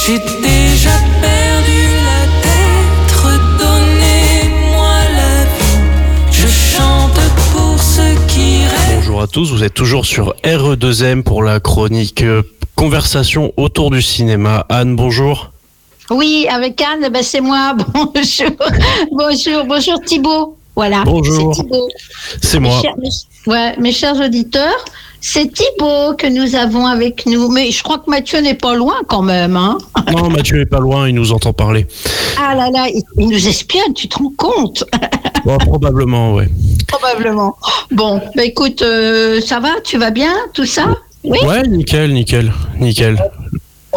J'ai déjà perdu la tête, redonnez-moi la vie. Je chante pour ceux qui rêvent. Bonjour à tous, vous êtes toujours sur RE2M pour la chronique Conversation autour du cinéma. Anne, bonjour. Oui, avec Anne, c'est moi. Bonjour Thibaut. Voilà. Bonjour. C'est Thibaut. C'est moi. Mes chers auditeurs, c'est Thibaut que nous avons avec nous. Mais je crois que Mathieu n'est pas loin quand même. Hein. Non, Mathieu n'est pas loin, il nous entend parler. Ah là là, il nous espionne, tu te rends compte? Bon, probablement, ouais. Probablement. Bon, écoute, ça va? Tu vas bien? Tout ça? Oui. Ouais, nickel. Bon,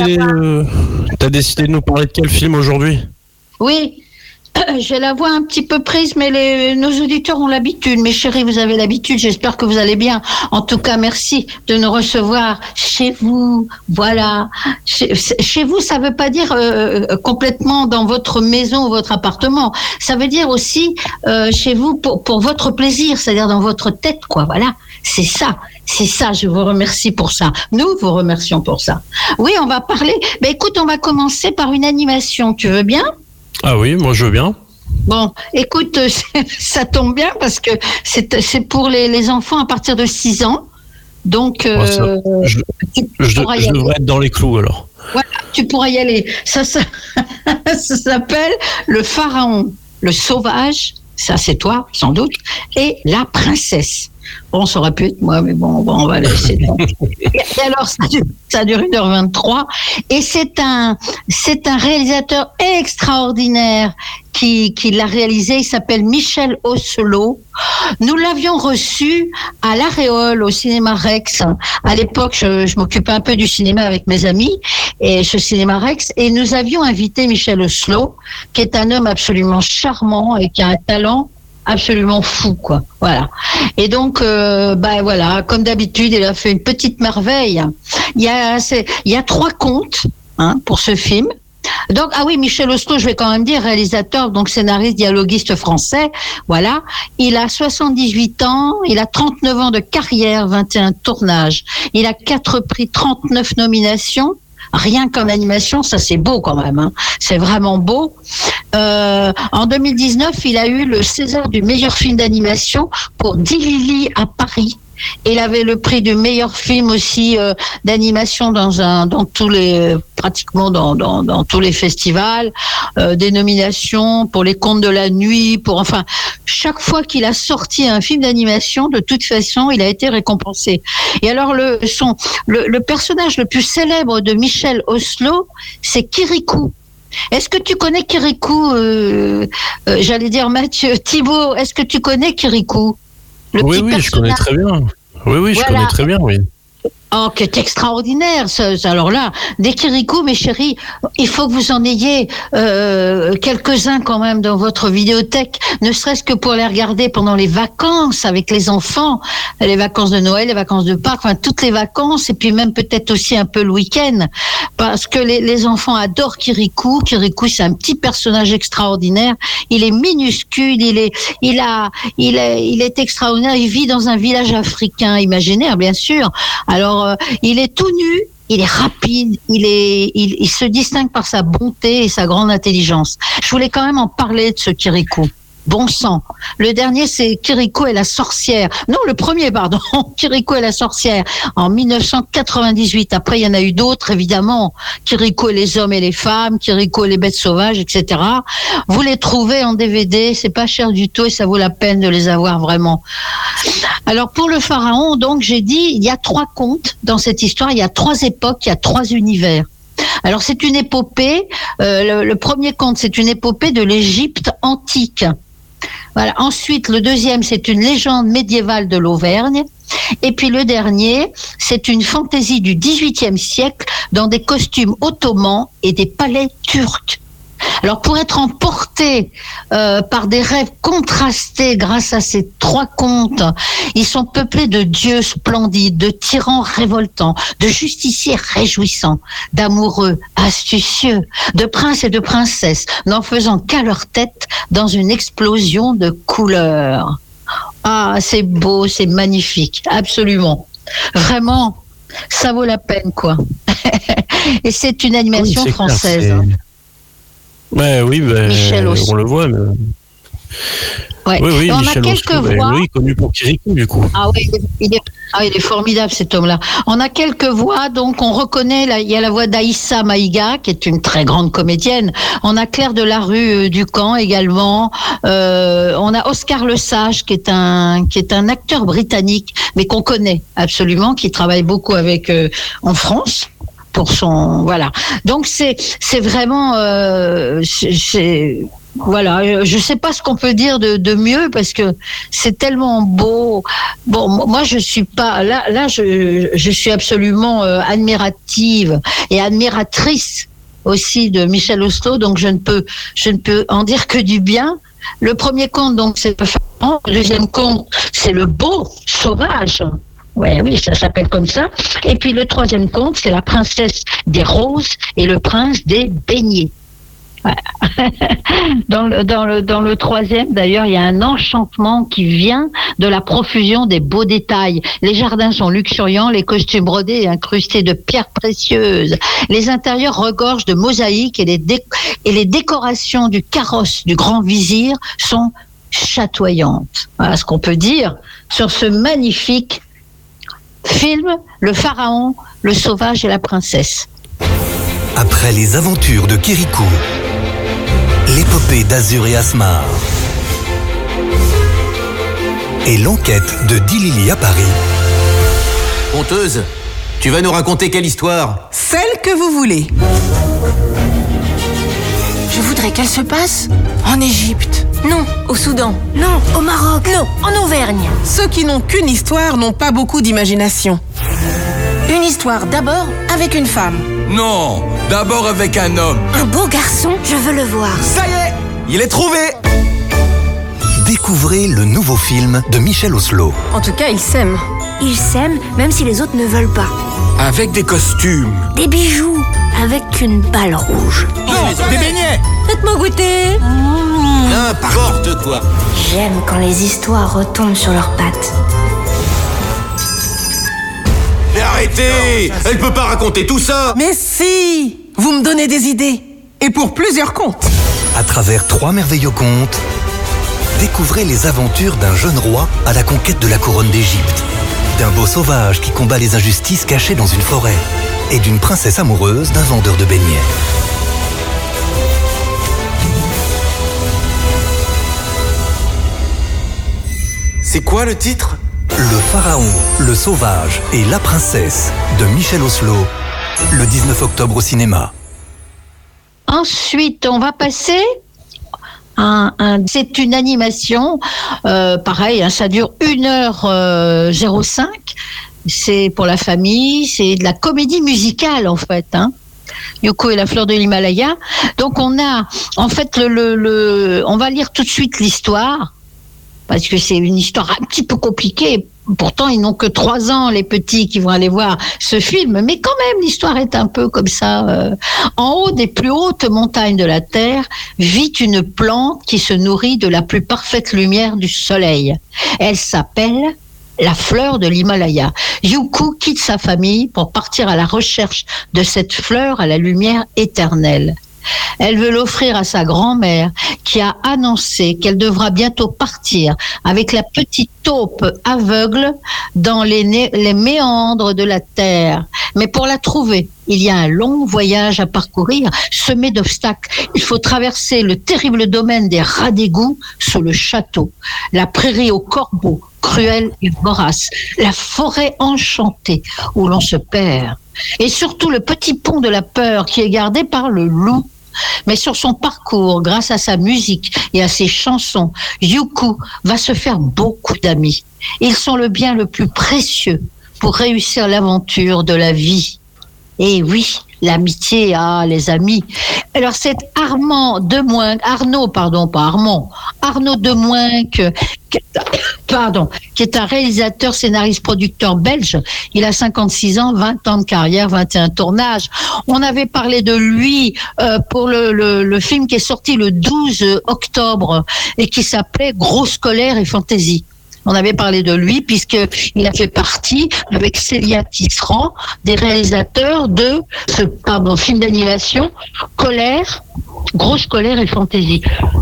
T'as décidé de nous parler de quel film aujourd'hui? Oui. J'ai la voix un petit peu prise, mais nos auditeurs ont l'habitude. Mes chéris, vous avez l'habitude. J'espère que vous allez bien. En tout cas, merci de nous recevoir chez vous. Voilà. Chez vous, ça veut pas dire complètement dans votre maison ou votre appartement. Ça veut dire aussi chez vous pour votre plaisir, c'est-à-dire dans votre tête, quoi. Voilà. C'est ça. Je vous remercie pour ça. Nous vous remercions pour ça. Oui, on va parler. Écoute, on va commencer par une animation. Tu veux bien? Ah oui, moi je veux bien. Bon, écoute, ça tombe bien parce que c'est pour les enfants à partir de 6 ans. Donc, je devrais être dans les clous alors. Voilà, tu pourras y aller. Ça s'appelle Le Pharaon, le Sauvage, ça c'est toi sans doute, et La Princesse. Bon, ça aurait pu être moi, mais bon, on va laisser. Et alors, ça dure 1h23. Et c'est un réalisateur extraordinaire qui l'a réalisé. Il s'appelle Michel Oslo. Nous l'avions reçu à l'Aréole, au cinéma Rex. À l'époque, je m'occupais un peu du cinéma avec mes amis, et ce cinéma Rex. Et nous avions invité Michel Oslo, qui est un homme absolument charmant et qui a un talent absolument fou, quoi. Voilà. Et donc, voilà, comme d'habitude, il a fait une petite merveille. Il y a 3 contes, pour ce film. Donc, ah oui, Michel Oslo, je vais quand même dire, réalisateur, donc scénariste, dialoguiste français. Voilà. Il a 78 ans, il a 39 ans de carrière, 21 tournages. Il a 4 prix, 39 nominations. Rien qu'en animation, ça c'est beau quand même. C'est vraiment beau. En 2019, il a eu le César du meilleur film d'animation pour Dilili à Paris. Il avait le prix du meilleur film aussi d'animation dans tous les festivals, des nominations pour les Contes de la Nuit, chaque fois qu'il a sorti un film d'animation, de toute façon, il a été récompensé. Et alors le personnage le plus célèbre de Michel Oslo, c'est Kirikou. Est-ce que tu connais Kirikou? J'allais dire Mathieu, Thibaut, est-ce que tu connais Kirikou? Oui, je connais très bien. Oui, je connais très bien, oui. Oh, qui est extraordinaire. Alors là, des Kirikou, mes chéris, il faut que vous en ayez quelques-uns quand même dans votre vidéothèque, ne serait-ce que pour les regarder pendant les vacances avec les enfants, les vacances de Noël, les vacances de Pâques, toutes les vacances, et puis même peut-être aussi un peu le week-end, parce que les enfants adorent Kirikou. Kirikou, c'est un petit personnage extraordinaire. Il est minuscule, il est extraordinaire. Il vit dans un village africain imaginaire, bien sûr. Alors, il est tout nu, il est rapide, il se distingue par sa bonté et sa grande intelligence. Je voulais quand même en parler de ce Kirikou. Bon sang. Le dernier, c'est Kirikou et la sorcière. Non, le premier, pardon. Kirikou et la sorcière. En 1998. Après, il y en a eu d'autres, évidemment. Kirikou et les hommes et les femmes. Kirikou et les bêtes sauvages, etc. Vous les trouvez en DVD. C'est pas cher du tout et ça vaut la peine de les avoir vraiment. Alors, pour le Pharaon, donc, j'ai dit, il y a 3 contes dans cette histoire. Il y a 3 époques, il y a 3 univers. Alors, c'est une épopée. Le premier conte, c'est une épopée de l'Égypte antique. Voilà. Ensuite, le deuxième, c'est une légende médiévale de l'Auvergne. Et puis le dernier, c'est une fantaisie du XVIIIe siècle dans des costumes ottomans et des palais turcs. Alors pour être emporté par des rêves contrastés grâce à ces 3 contes, ils sont peuplés de dieux splendides, de tyrans révoltants, de justiciers réjouissants, d'amoureux astucieux, de princes et de princesses, n'en faisant qu'à leur tête dans une explosion de couleurs. Ah, c'est beau, c'est magnifique, absolument. Vraiment, ça vaut la peine, quoi. Et c'est une animation Oui, c'est française. clair, Michel Oslo. on le voit. Mais... Ouais. Oui, Et on a Michel quelques Oslo, voix. oui, connu pour Kirikou, du coup. Ah oui, il est formidable cet homme-là. On a quelques voix, donc on reconnaît, il y a la voix d'Aïssa Maïga, qui est une très grande comédienne. On a Claire Delarue du Camp également. On a Oscar Lesage, qui est un acteur britannique, mais qu'on connaît absolument, qui travaille beaucoup avec en France. Pour son voilà, donc c'est vraiment voilà, je sais pas ce qu'on peut dire de mieux parce que c'est tellement beau. Bon, moi je suis pas là je suis absolument admirative et admiratrice aussi de Michel Oslo, donc je ne peux en dire que du bien. Le premier conte donc c'est le Pharaon, le deuxième conte c'est le Beau Sauvage. Ouais, oui, ça s'appelle comme ça. Et puis le troisième conte, c'est la princesse des roses et le prince des beignets. Voilà. Dans le troisième, d'ailleurs, il y a un enchantement qui vient de la profusion des beaux détails. Les jardins sont luxuriants, les costumes brodés et incrustés de pierres précieuses. Les intérieurs regorgent de mosaïques et les décorations du carrosse du grand vizir sont chatoyantes. Voilà ce qu'on peut dire sur ce magnifique film, le Pharaon, le Sauvage et la princesse. Après les aventures de Kirikou, l'épopée d'Azur et Asmar et l'enquête de Dilili à Paris. Conteuse, tu vas nous raconter quelle histoire? Celle que vous voulez. Je voudrais qu'elle se passe en Égypte. Non, au Soudan. Non, au Maroc. Non, en Auvergne. Ceux qui n'ont qu'une histoire n'ont pas beaucoup d'imagination. Une histoire d'abord avec une femme. Non, d'abord avec un homme. Un beau garçon, je veux le voir. Ça y est, il est trouvé. Découvrez le nouveau film de Michel Oslo. En tout cas, ils s'aiment. Ils s'aiment même si les autres ne veulent pas. Avec des costumes. Des bijoux avec une balle rouge. Non, des beignets. Faites-moi goûter. N'importe quoi. J'aime quand les histoires retombent sur leurs pattes. Mais arrêtez! Elle peut pas raconter tout ça! Mais si! Vous me donnez des idées. Et pour plusieurs contes. À travers 3 merveilleux contes, découvrez les aventures d'un jeune roi à la conquête de la couronne d'Égypte, d'un beau sauvage qui combat les injustices cachées dans une forêt, et d'une princesse amoureuse d'un vendeur de beignets. C'est quoi le titre? Le Pharaon, le Sauvage et la Princesse de Michel Oslo, le 19 octobre au cinéma. Ensuite, on va passer c'est une animation, pareil, hein, ça dure 1h05. C'est pour la famille, c'est de la comédie musicale en fait. Hein. Yoko et la fleur de l'Himalaya. Donc on a, en fait, on va lire tout de suite l'histoire. Parce que c'est une histoire un petit peu compliquée. Pourtant, ils n'ont que 3 ans, les petits, qui vont aller voir ce film. Mais quand même, l'histoire est un peu comme ça. En haut des plus hautes montagnes de la Terre vit une plante qui se nourrit de la plus parfaite lumière du soleil. Elle s'appelle la fleur de l'Himalaya. Yuku quitte sa famille pour partir à la recherche de cette fleur à la lumière éternelle. Elle veut l'offrir à sa grand-mère qui a annoncé qu'elle devra bientôt partir avec la petite taupe aveugle dans les méandres de la terre. Mais pour la trouver, il y a un long voyage à parcourir, semé d'obstacles. Il faut traverser le terrible domaine des rats d'égout sous le château, la prairie aux corbeaux, cruelle et vorace, la forêt enchantée où l'on se perd. Et surtout le petit pont de la peur qui est gardé par le loup. Mais sur son parcours, grâce à sa musique et à ses chansons, Yuku va se faire beaucoup d'amis. Ils sont le bien le plus précieux pour réussir l'aventure de la vie. Et oui, l'amitié, les amis. Alors c'est Arnaud Demoinck, qui est un réalisateur, scénariste, producteur belge. Il a 56 ans, 20 ans de carrière, 21 tournages. On avait parlé de lui pour le film qui est sorti le 12 octobre et qui s'appelait Grosse colère et fantaisie. On avait parlé de lui puisqu'il a fait partie, avec Célia Tisserand, des réalisateurs de ce film d'animation Colère, Grosse Colère et Fantaisie.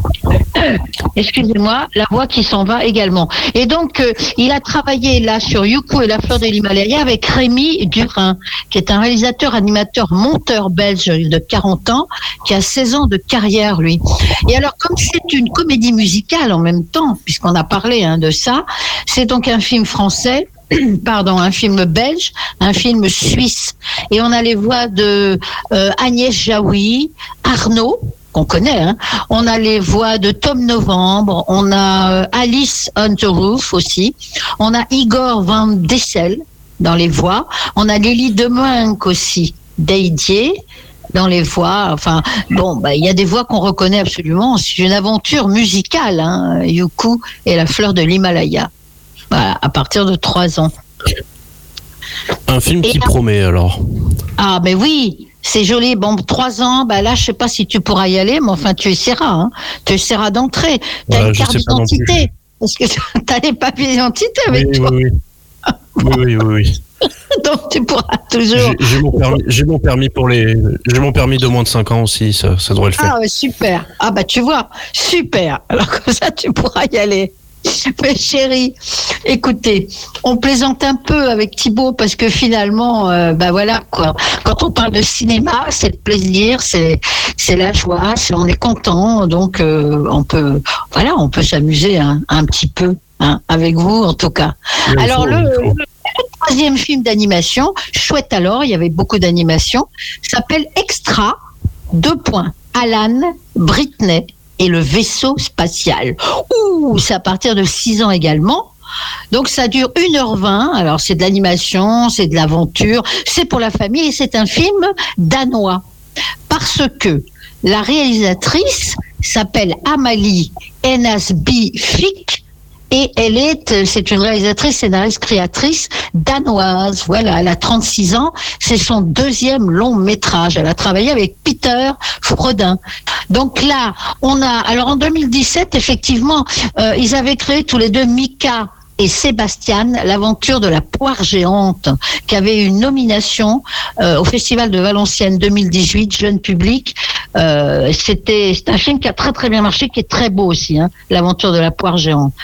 Excusez-moi, la voix qui s'en va également. Et donc, il a travaillé là sur Youkou et la fleur de l'Himalaya avec Rémi Durin, qui est un réalisateur, animateur, monteur belge de 40 ans, qui a 16 ans de carrière, lui. Et alors, comme c'est une comédie musicale en même temps, puisqu'on a parlé de ça, c'est donc un film français, un film belge, un film suisse. Et on a les voix de Agnès Jaoui, Arnaud, qu'on connaît, on a les voix de Tom Novembre, on a Alice on the Roof aussi, on a Igor Van Dessel dans les voix, on a Lily Demunck aussi, Didier dans les voix, enfin, il y a des voix qu'on reconnaît absolument, c'est une aventure musicale, Youkou et la fleur de l'Himalaya, voilà, à partir de 3 ans. Un film qui promet alors. Ah, mais oui, c'est joli. 3 ans, là, je sais pas si tu pourras y aller, mais enfin, tu essaieras. Tu essaieras d'entrer. Tu as une carte d'identité. Parce que tu as les papiers d'identité avec toi. Oui. Donc, tu pourras toujours. J'ai mon permis de moins de 5 ans aussi, ça devrait le faire. Ah, ouais, super. Ah, tu vois, super. Alors, comme ça, tu pourras y aller. Mais chérie, écoutez, on plaisante un peu avec Thibaut parce que finalement, voilà quoi. Quand on parle de cinéma, c'est le plaisir, c'est la joie, on est content, donc on peut s'amuser un petit peu avec vous en tout cas. Alors le 3e film d'animation, chouette alors, il y avait beaucoup d'animation, s'appelle Extra, : Alan, Britney et le vaisseau spatial. C'est à partir de 6 ans également. Donc ça dure 1h20. Alors c'est de l'animation, c'est de l'aventure, c'est pour la famille et c'est un film danois. Parce que la réalisatrice s'appelle Amalie Enasby Fick et c'est une réalisatrice, scénariste, créatrice danoise. Voilà, elle a 36 ans. C'est son 2e long métrage. Elle a travaillé avec Peter Frodin. Donc là, alors en 2017, effectivement, ils avaient créé tous les deux Mika et Sébastien, l'aventure de la poire géante, qui avait une nomination au Festival de Valenciennes 2018, jeune public. C'est un film qui a très très bien marché, qui est très beau aussi, l'aventure de la poire géante.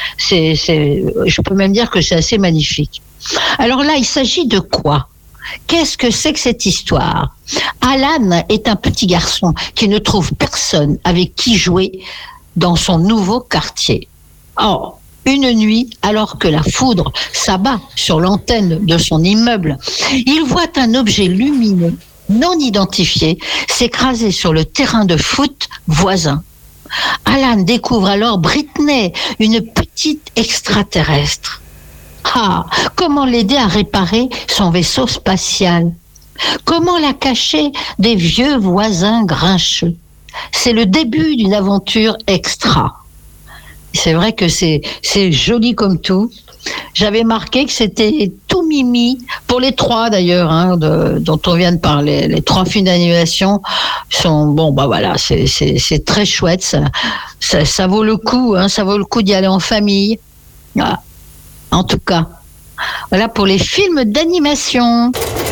Je peux même dire que c'est assez magnifique. Alors là, il s'agit de quoi ? Qu'est-ce que c'est que cette histoire ? Alan est un petit garçon qui ne trouve personne avec qui jouer dans son nouveau quartier. Or, une nuit, alors que la foudre s'abat sur l'antenne de son immeuble, il voit un objet lumineux non identifié s'écraser sur le terrain de foot voisin. Alan découvre alors Britney, une petite extraterrestre. Comment l'aider à réparer son vaisseau spatial ? Comment la cacher des vieux voisins grincheux ? C'est le début d'une aventure extra. C'est vrai que c'est joli comme tout. J'avais marqué que c'était tout mimi, pour les 3 d'ailleurs, dont on vient de parler. Les 3 films d'animation sont, c'est très chouette. Ça vaut le coup, ça vaut le coup d'y aller en famille. Voilà. En tout cas, voilà pour les films d'animation.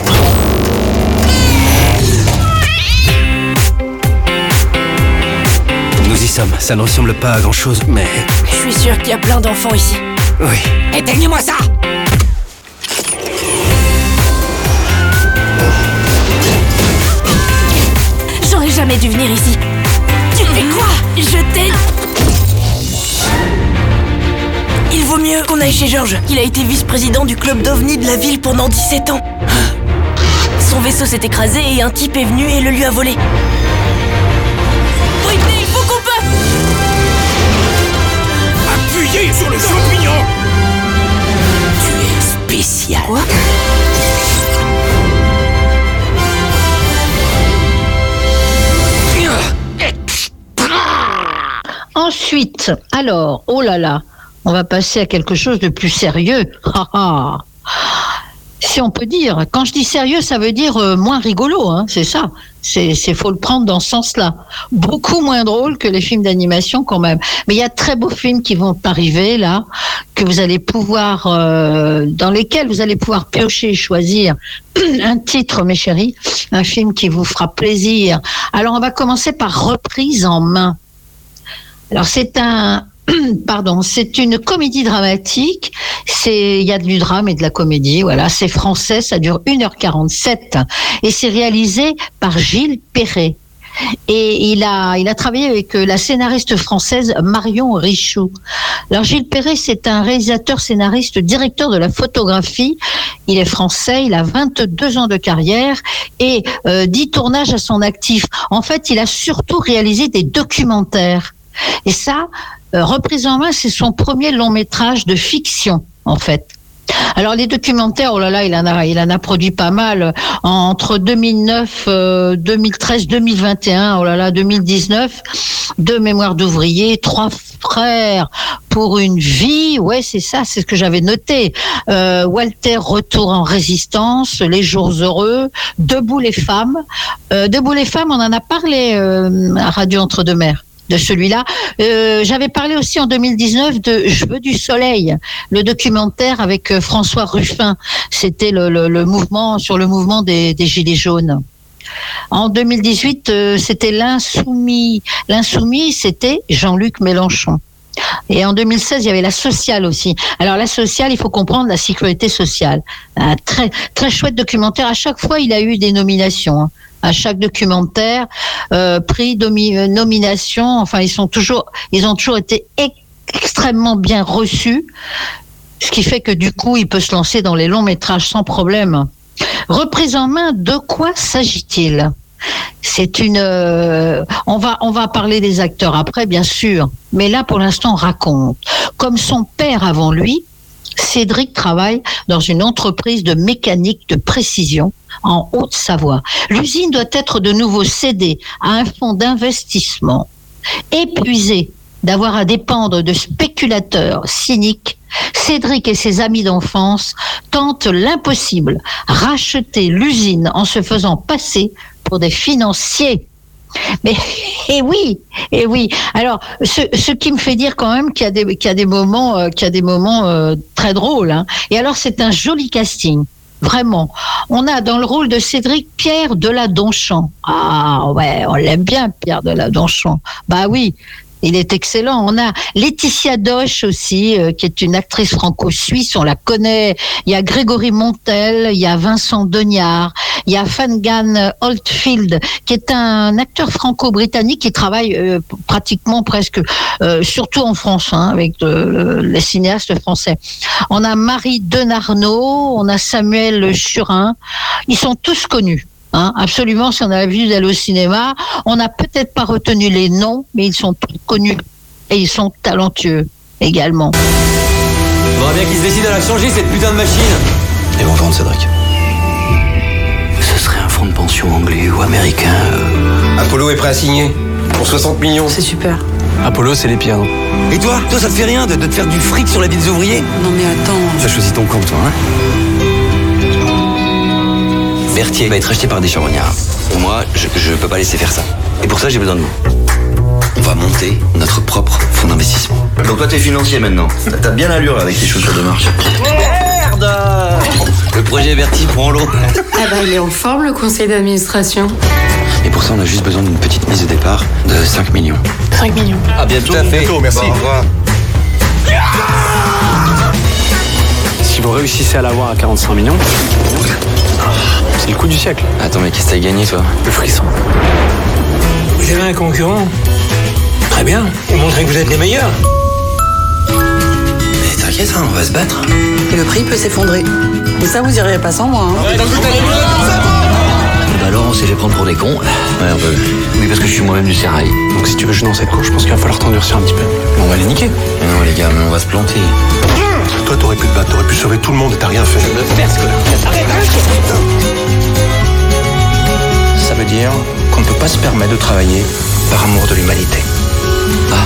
Nous y sommes, ça ne ressemble pas à grand-chose, mais... Je suis sûr qu'il y a plein d'enfants ici. Oui. Éteignez-moi ça! J'aurais jamais dû venir ici. Tu fais quoi? Je t'ai... Il vaut mieux qu'on aille chez Georges. Il a été vice-président du club d'OVNI de la ville pendant 17 ans. Son vaisseau s'est écrasé et un type est venu et le lui a volé. Britney, il faut qu'on passe! Appuyez sur le champignon! Tu es spécial. Quoi? Ensuite, alors, oh là là, on va passer à quelque chose de plus sérieux. si on peut dire. Quand je dis sérieux, ça veut dire moins rigolo, hein, c'est ça. C'est faut le prendre dans ce sens-là. Beaucoup moins drôle que les films d'animation quand même. Mais il y a de très beaux films qui vont arriver là, que vous allez pouvoir, dans lesquels vous allez pouvoir piocher et choisir un titre, mes chéris, un film qui vous fera plaisir. Alors on va commencer par Reprise en main. Alors c'est une comédie dramatique. Il y a du drame et de la comédie. Voilà, c'est français, ça dure 1h47 et c'est réalisé par Gilles Perret. Et il a travaillé avec la scénariste française Marion Richoux. Alors Gilles Perret, c'est un réalisateur, scénariste, directeur de la photographie. Il est français, il a 22 ans de carrière et 10 tournages à son actif. En fait, il a surtout réalisé des documentaires. Et ça, Reprise en main, c'est son premier long métrage de fiction, en fait. Alors les documentaires, oh là là, il en a produit pas mal entre 2009, 2013, 2021, oh là là, 2019, 2 mémoires d'ouvriers, 3 frères pour une vie, ouais c'est ça, c'est ce que j'avais noté. Walter, Retour en résistance, Les jours heureux, Debout les femmes. Debout les femmes, on en a parlé à Radio Entre-deux-Mers. De celui-là. J'avais parlé aussi en 2019 de Je veux du soleil, le documentaire avec François Ruffin. C'était le mouvement des Gilets jaunes. En 2018, c'était l'Insoumis. L'Insoumis, c'était Jean-Luc Mélenchon. Et en 2016, il y avait La Sociale aussi. Alors La Sociale, il faut comprendre la sécurité sociale. Un très très chouette documentaire. À chaque fois, il a eu des nominations. Hein. À chaque documentaire, prix, nomination. Enfin, ils ont toujours été extrêmement bien reçus, ce qui fait que du coup, il peut se lancer dans les longs métrages sans problème. Reprise en main, de quoi s'agit-il ? C'est on va parler des acteurs après, bien sûr, mais là, pour l'instant, on raconte. Comme son père avant lui, Cédric travaille dans une entreprise de mécanique de précision en Haute-Savoie. L'usine doit être de nouveau cédée à un fonds d'investissement. Épuisé d'avoir à dépendre de spéculateurs cyniques, Cédric et ses amis d'enfance tentent l'impossible, racheter l'usine en se faisant passer pour des financiers. Mais et oui. Alors, ce qui me fait dire quand même qu'il y a des moments très drôles. Hein. Et alors, c'est un joli casting. Vraiment. On a dans le rôle de Cédric Pierre Deladonchamp. Ah ouais, on l'aime bien, Pierre Deladonchamp. Bah oui. Il est excellent. On a Laetitia Doche aussi, qui est une actrice franco-suisse, on la connaît. Il y a Grégory Montel, il y a Vincent Degnard, il y a Fangan Oldfield, qui est un acteur franco-britannique qui travaille pratiquement presque, surtout en France, hein, avec les cinéastes français. On a Marie Denarnaud, on a Samuel Churin. Ils sont tous connus. Hein, absolument, si on avait vu d'aller au cinéma, on n'a peut-être pas retenu les noms, mais ils sont tous connus et ils sont talentueux également. Il faudra bien qu'ils se décident à la changer, cette putain de machine. Ils vont vendre, Cédric. Ce serait un fonds de pension anglais ou américain. Apollo est prêt à signer pour 60 millions. C'est super. Apollo, c'est les pires, non ? Et toi, ça te fait rien de te faire du fric sur la vie des ouvriers ? Non mais attends. Tu as choisi ton camp, toi, hein ? Berthier va être acheté par des charognards. Moi, je peux pas laisser faire ça. Et pour ça, j'ai besoin de vous. On va monter notre propre fonds d'investissement. Donc toi, t'es financier maintenant. T'as bien l'allure avec tes chaussures de marche. Merde ! Le projet Berthier prend l'eau. Ah bah il est en forme, le conseil d'administration. Et pour ça, on a juste besoin d'une petite mise de départ de 5 millions. 5 millions. À bientôt. Tout à fait. Bientôt, merci. Bon, au revoir. Si vous réussissez à l'avoir à 45 millions, c'est le coup du siècle. Attends, mais qu'est-ce que t'as gagné, toi ? Le frisson. Vous avez un concurrent ? Très bien, vous montrez que vous êtes les meilleurs. Mais t'inquiète, hein, on va se battre. Et le prix peut s'effondrer. Mais ça, vous y arrivez pas sans moi. Hein. Bah Laurent, c'est les prendre pour des cons. Ouais, un peu. Oui, parce que je suis moi-même du sérail. Donc si tu veux jouer dans cette cour, je pense qu'il va falloir t'endurcir un petit peu. On va les niquer. Mais non, les gars, mais on va se planter. Toi, t'aurais pu te battre, t'aurais pu sauver tout le monde et t'as rien fait. Je me perce, Ça veut dire qu'on ne peut pas se permettre de travailler par amour de l'humanité. Ah.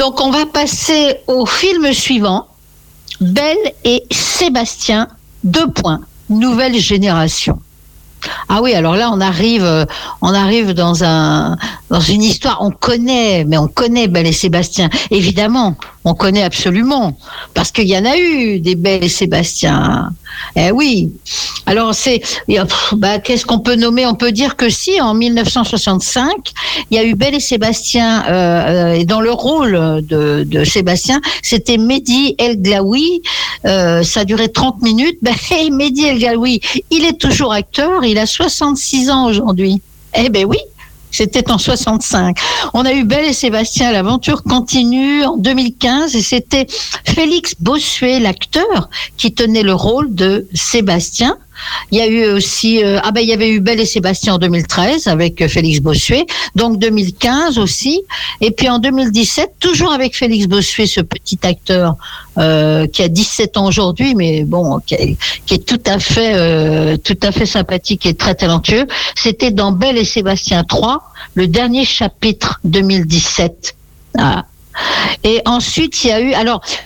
Donc on va passer au film suivant, Belle et Sébastien, 2 points, nouvelle génération. Ah oui, alors là on arrive dans une histoire, on connaît Belle et Sébastien, évidemment, on connaît absolument, parce qu'il y en a eu des Belle et Sébastien. Eh oui. Alors qu'est-ce qu'on peut nommer? On peut dire que si en 1965, il y a eu Belle et Sébastien, et dans le rôle de Sébastien, c'était Mehdi El Glaoui. Ça a duré 30 minutes. Mehdi El Glaoui, il est toujours acteur. Il a 66 ans aujourd'hui. Eh ben oui. C'était en 65. On a eu Belle et Sébastien, l'aventure continue en 2015 et c'était Félix Bossuet, l'acteur, qui tenait le rôle de Sébastien. Il y a eu aussi, il y avait eu Belle et Sébastien en 2013 avec Félix Bossuet, donc 2015 aussi. Et puis en 2017, toujours avec Félix Bossuet, ce petit acteur qui a 17 ans aujourd'hui, mais bon, qui est tout à fait sympathique et très talentueux. C'était dans Belle et Sébastien 3, le dernier chapitre 2017. Ah. Et ensuite, il y a eu,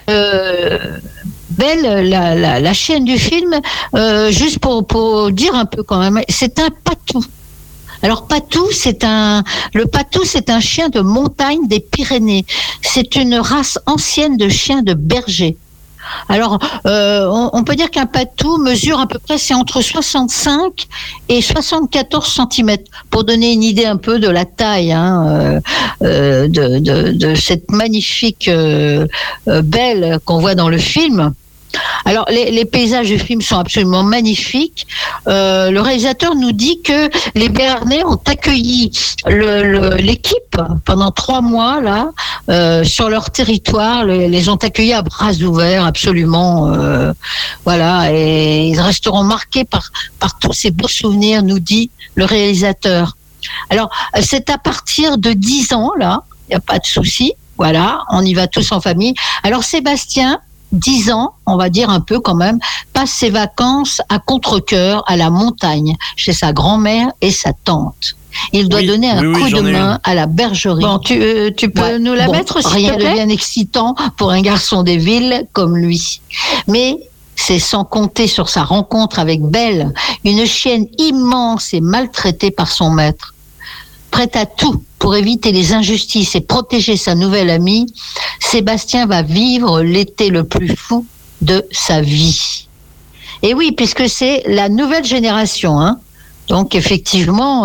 Belle, la chienne du film, juste pour dire un peu quand même, c'est un patou. Alors patou, le patou, c'est un chien de montagne des Pyrénées. C'est une race ancienne de chiens de berger. Alors, on peut dire qu'un patou mesure à peu près, c'est entre 65 et 74 cm, pour donner une idée un peu de la taille de cette magnifique Belle qu'on voit dans le film. Alors, les paysages du film sont absolument magnifiques. Le réalisateur nous dit que les Béarnais ont accueilli l'équipe pendant 3 mois là sur leur territoire. Les ont accueillis à bras ouverts, absolument. Voilà, et ils resteront marqués par tous ces beaux souvenirs, nous dit le réalisateur. Alors, c'est à partir de 10 ans là, il n'y a pas de souci. Voilà, on y va tous en famille. Alors, Sébastien, 10 ans, on va dire un peu quand même, passe ses vacances à Contrecœur, à la montagne, chez sa grand-mère et sa tante. Il doit donner un coup de main à la bergerie. Bon, tu peux nous la mettre, s'il te plaît ? Rien de bien excitant pour un garçon des villes comme lui. Mais c'est sans compter sur sa rencontre avec Belle, une chienne immense et maltraitée par son maître. Prête à tout pour éviter les injustices et protéger sa nouvelle amie, Sébastien va vivre l'été le plus fou de sa vie. Et oui, puisque c'est la nouvelle génération, hein. Donc effectivement,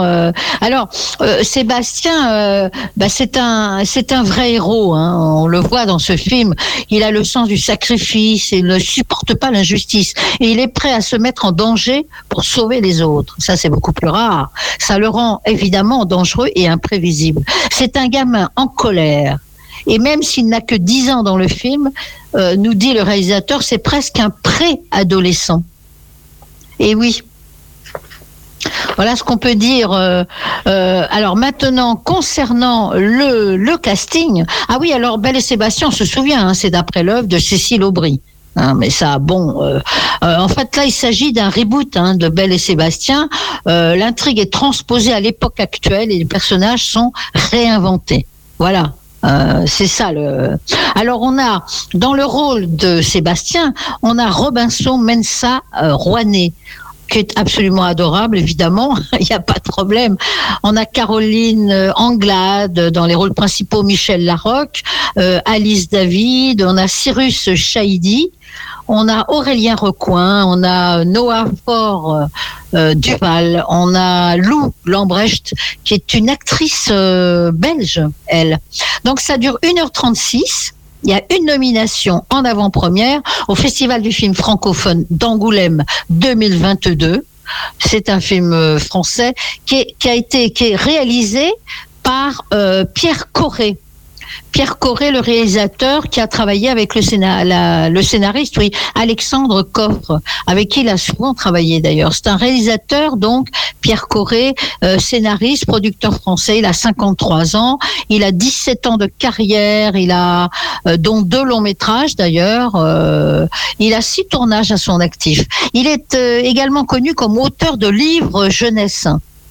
Sébastien, c'est un vrai héros, hein. On le voit dans ce film. Il a le sens du sacrifice, il ne supporte pas l'injustice et il est prêt à se mettre en danger pour sauver les autres. Ça, c'est beaucoup plus rare. Ça le rend évidemment dangereux et imprévisible. C'est un gamin en colère. Et même s'il n'a que 10 ans dans le film, nous dit le réalisateur, c'est presque un pré-adolescent. Et oui. Voilà ce qu'on peut dire. Alors maintenant, concernant le casting, ah oui, alors Belle et Sébastien, on se souvient, hein, c'est d'après l'œuvre de Cécile Aubry. Hein, mais ça, bon, en fait là, il s'agit d'un reboot de Belle et Sébastien. L'intrigue est transposée à l'époque actuelle et les personnages sont réinventés. Voilà. C'est ça Alors on a dans le rôle de Sébastien, on a Robinson Mensah Rouanet, qui est absolument adorable, évidemment, il n'y a pas de problème. On a Caroline Anglade dans les rôles principaux, Michel Larocque, Alice David, on a Cyrus Chaïdi, on a Aurélien Recoing, on a Noah Faure Duval, on a Lou Lambrecht, qui est une actrice belge, elle. Donc ça dure 1h36. Il y a une nomination en avant-première au Festival du film francophone d'Angoulême 2022. C'est un film français qui est réalisé par Pierre Corré. Pierre Corré, le réalisateur, qui a travaillé avec le scénariste, oui, Alexandre Coffre, avec qui il a souvent travaillé d'ailleurs. C'est un réalisateur, donc, Pierre Corré, scénariste, producteur français. Il a 53 ans, il a 17 ans de carrière, il a dont 2 longs métrages d'ailleurs. Il a 6 tournages à son actif. Il est également connu comme auteur de livres jeunesse.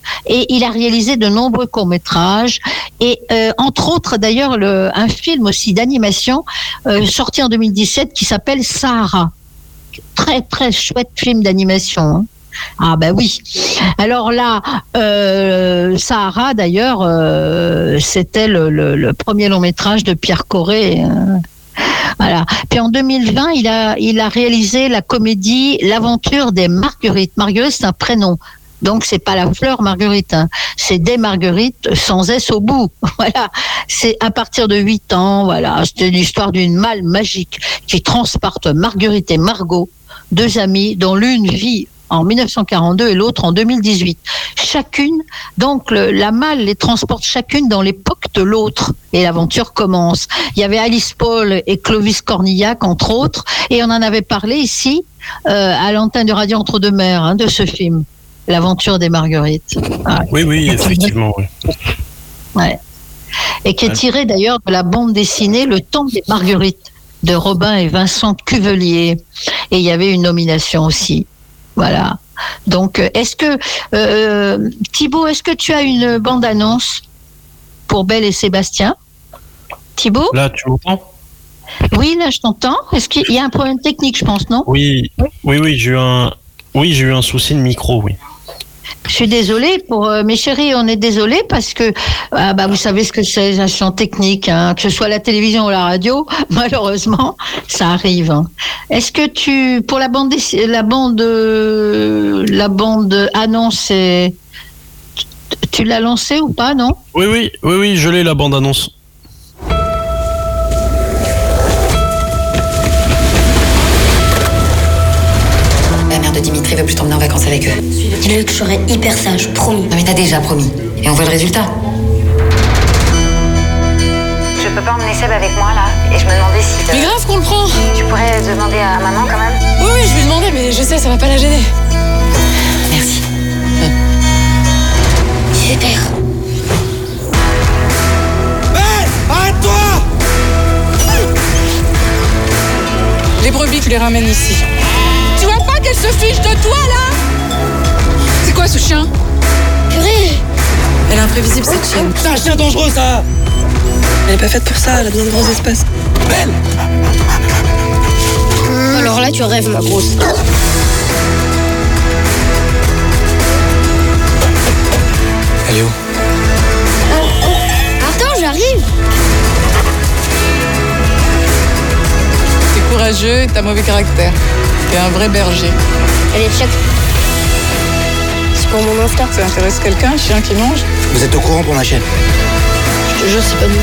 Et il a réalisé de nombreux courts-métrages et entre autres d'ailleurs un film aussi d'animation sorti en 2017 qui s'appelle Sahara. Très très chouette film d'animation. Hein. Ah ben oui. Alors là, Sahara d'ailleurs, c'était le premier long métrage de Pierre Corré. Voilà. Puis en 2020, il a réalisé la comédie L'aventure des Marguerites. Marguerite, c'est un prénom. Donc c'est pas la fleur Marguerite, hein. C'est des Marguerites sans S au bout. Voilà, c'est à partir de 8 ans. Voilà, c'est l'histoire d'une malle magique qui transporte Marguerite et Margot, deux amies dont l'une vit en 1942 et l'autre en 2018. Chacune, donc la malle les transporte chacune dans l'époque de l'autre et l'aventure commence. Il y avait Alice Paul et Clovis Cornillac entre autres et on en avait parlé ici à l'antenne de Radio Entre-deux-Mers hein, de ce film. L'aventure des Marguerites. Ah, oui, effectivement. Oui. Ouais. Et qui est tiré d'ailleurs de la bande dessinée Le Temps des Marguerites de Robin et Vincent Cuvelier. Et il y avait une nomination aussi. Voilà. Donc, est-ce que Thibaut, est-ce que tu as une bande-annonce pour Belle et Sébastien? Thibaut? Là, tu m'entends? Oui, là, je t'entends. Est-ce qu'il y a un problème technique, je pense, non? Oui, j'ai eu un souci de micro, oui. Je suis désolée pour mes chéris, on est désolé parce que vous savez ce que c'est les incidents techniques, hein, que ce soit la télévision ou la radio, malheureusement, ça arrive. Hein. Est-ce que pour la bande annonce, tu l'as lancée ou pas, non? Oui, je l'ai la bande annonce. La mère de Dimitri veut plus t'emmener en vacances avec eux. Dis-lui que je serai hyper sage, promis. Non mais t'as déjà promis. Et on voit le résultat. Je peux pas emmener Seb avec moi là. Et je me demandais si... Mais grave qu'on le prend. Tu pourrais demander à maman quand même? Oui, je vais demander, mais je sais, ça va pas la gêner. Merci. Super. À toi! Les brebis, tu les ramènes ici. Tu vois pas qu'elle se fiche de toi, là? C'est quoi, ce chien? Purée! Elle est imprévisible, cette chienne. C'est un chien dangereux, ça! Elle est pas faite pour ça, elle a besoin de gros espaces. Belle! Alors là, tu rêves, ma grosse. Elle est où? Attends, j'arrive! T'es courageux et t'as mauvais caractère. T'es un vrai berger. Allez, check. C'est pour mon Insta. Ça intéresse quelqu'un, un chien qui mange? Vous êtes au courant pour ma chaîne? Je te jure, c'est pas nous.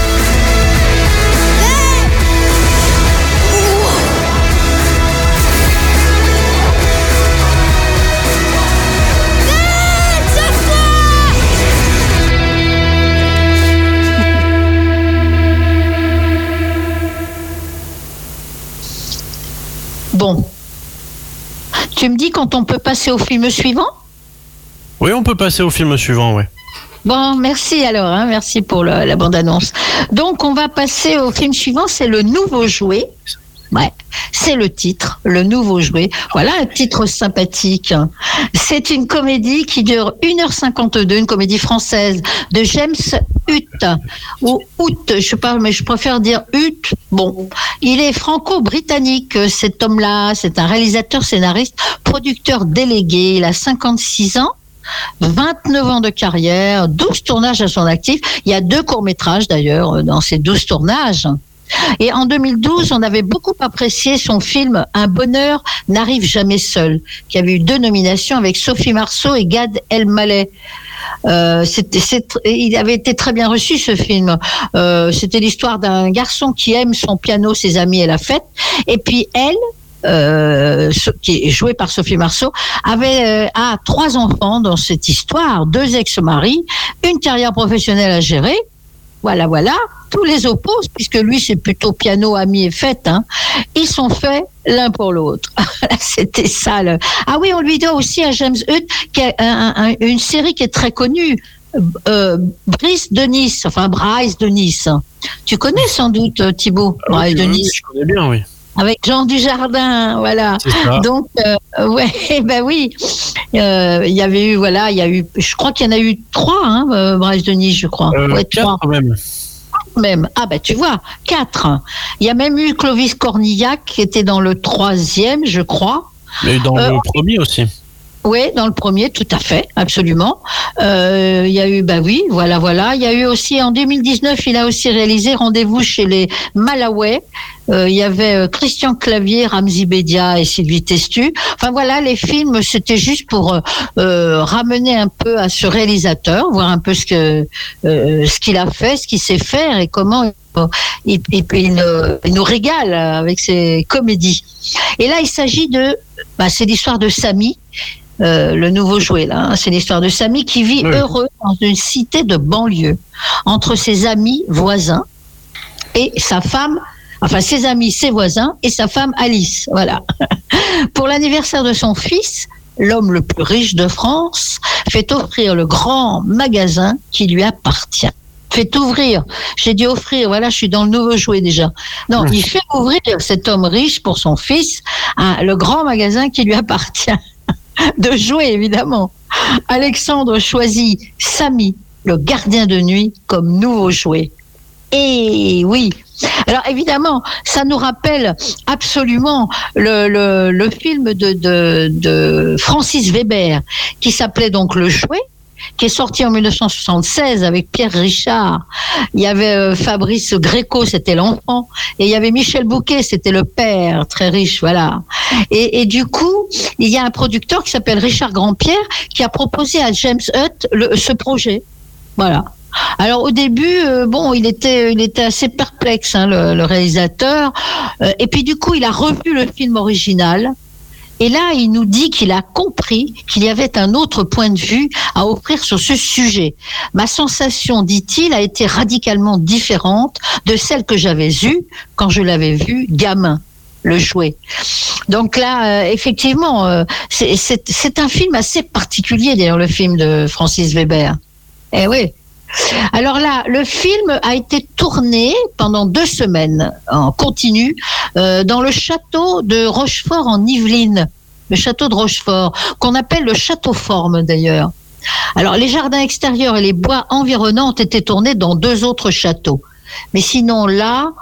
Bon. Tu me dis quand on peut passer au film suivant? Oui, on peut passer au film suivant, ouais. Bon, merci alors, hein, merci pour la bande-annonce. Donc, on va passer au film suivant, c'est Le Nouveau Jouet. Ouais, c'est le titre, Le Nouveau Jouet. Voilà un titre sympathique. C'est une comédie qui dure 1h52, une comédie française de James Hutt, ou Hutt, je sais pas, mais je préfère dire Hutt. Bon, il est franco-britannique, cet homme-là. C'est un réalisateur, scénariste, producteur délégué. Il a 56 ans. 29 ans de carrière, 12 tournages à son actif. Il y a 2 courts-métrages d'ailleurs dans ces 12 tournages. Et en 2012, on avait beaucoup apprécié son film Un bonheur n'arrive jamais seul, qui avait eu 2 nominations avec Sophie Marceau et Gad Elmaleh. Il avait été très bien reçu, ce film. C'était l'histoire d'un garçon qui aime son piano, ses amis et la fête. Et puis elle, qui est jouée par Sophie Marceau, a 3 enfants dans cette histoire, 2 ex-maris, une carrière professionnelle à gérer. Voilà, tous les opposent, puisque lui, c'est plutôt piano, ami et fête. Hein. Ils sont faits l'un pour l'autre. C'était ça. Ah oui, on lui doit aussi à James Hutt qui a une série qui est très connue, Bryce de Nice. Tu connais sans doute, Thibaut, Bryce de Nice. Je connais bien, oui. Avec Jean Dujardin, voilà. C'est ça. Donc, ouais, ben oui. Il y avait eu, voilà, il y a eu, je crois qu'il y en a eu 3, Bryce de Nice, je crois. Ouais, 4 quand même. Même. Ah ben tu vois, 4. Il y a même eu Clovis Cornillac qui était dans le 3e, je crois. Mais dans le premier aussi. Oui, dans le premier, tout à fait, absolument. Il y a eu, oui, voilà. Il y a eu aussi, en 2019, il a aussi réalisé Rendez-vous chez les Malaouais. Il y avait Christian Clavier, Ramzy Bedia et Sylvie Testu. Enfin voilà, les films, c'était juste pour ramener un peu à ce réalisateur, voir un peu ce qu'il a fait, ce qu'il sait faire et comment il nous régale avec ses comédies. Et là, il s'agit de, c'est l'histoire de Samy. Le nouveau jouet là, c'est l'histoire de Samy qui vit heureux dans une cité de banlieue entre ses amis voisins et sa femme, enfin ses amis, ses voisins et sa femme Alice, voilà. Pour l'anniversaire de son fils, l'homme le plus riche de France fait offrir le grand magasin qui lui appartient. Fait ouvrir, j'ai dit offrir, voilà, je suis dans le nouveau jouet déjà. Non, il fait ouvrir cet homme riche pour son fils le grand magasin qui lui appartient. De jouer, évidemment. Alexandre choisit Samy, le gardien de nuit, comme nouveau jouet. Et oui. Alors évidemment, ça nous rappelle absolument le film de Francis Weber, qui s'appelait donc Le Jouet, qui est sorti en 1976 avec Pierre Richard. Il y avait Fabrice Gréco, c'était l'enfant, et il y avait Michel Bouquet, c'était le père, très riche, voilà. Et du coup, il y a un producteur qui s'appelle Richard Grandpierre qui a proposé à James Hutt ce projet. Voilà. Alors au début, il était assez perplexe, le réalisateur. Et puis du coup, il a revu le film original. Et là, il nous dit qu'il a compris qu'il y avait un autre point de vue à offrir sur ce sujet. Ma sensation, dit-il, a été radicalement différente de celle que j'avais eue quand je l'avais vu gamin, le jouet. Donc là, effectivement, c'est un film assez particulier, d'ailleurs, le film de Francis Weber. Eh oui. Alors là, le film a été tourné pendant 2 semaines en continu dans le château de Rochefort en Yvelines, le château de Rochefort, qu'on appelle le château Forme d'ailleurs. Alors les jardins extérieurs et les bois environnants ont été tournés dans 2 autres châteaux. Mais sinon là,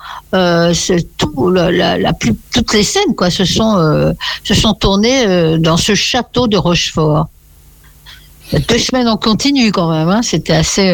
toutes les scènes se sont tournées dans ce château de Rochefort. 2 semaines en continu quand même, c'était assez...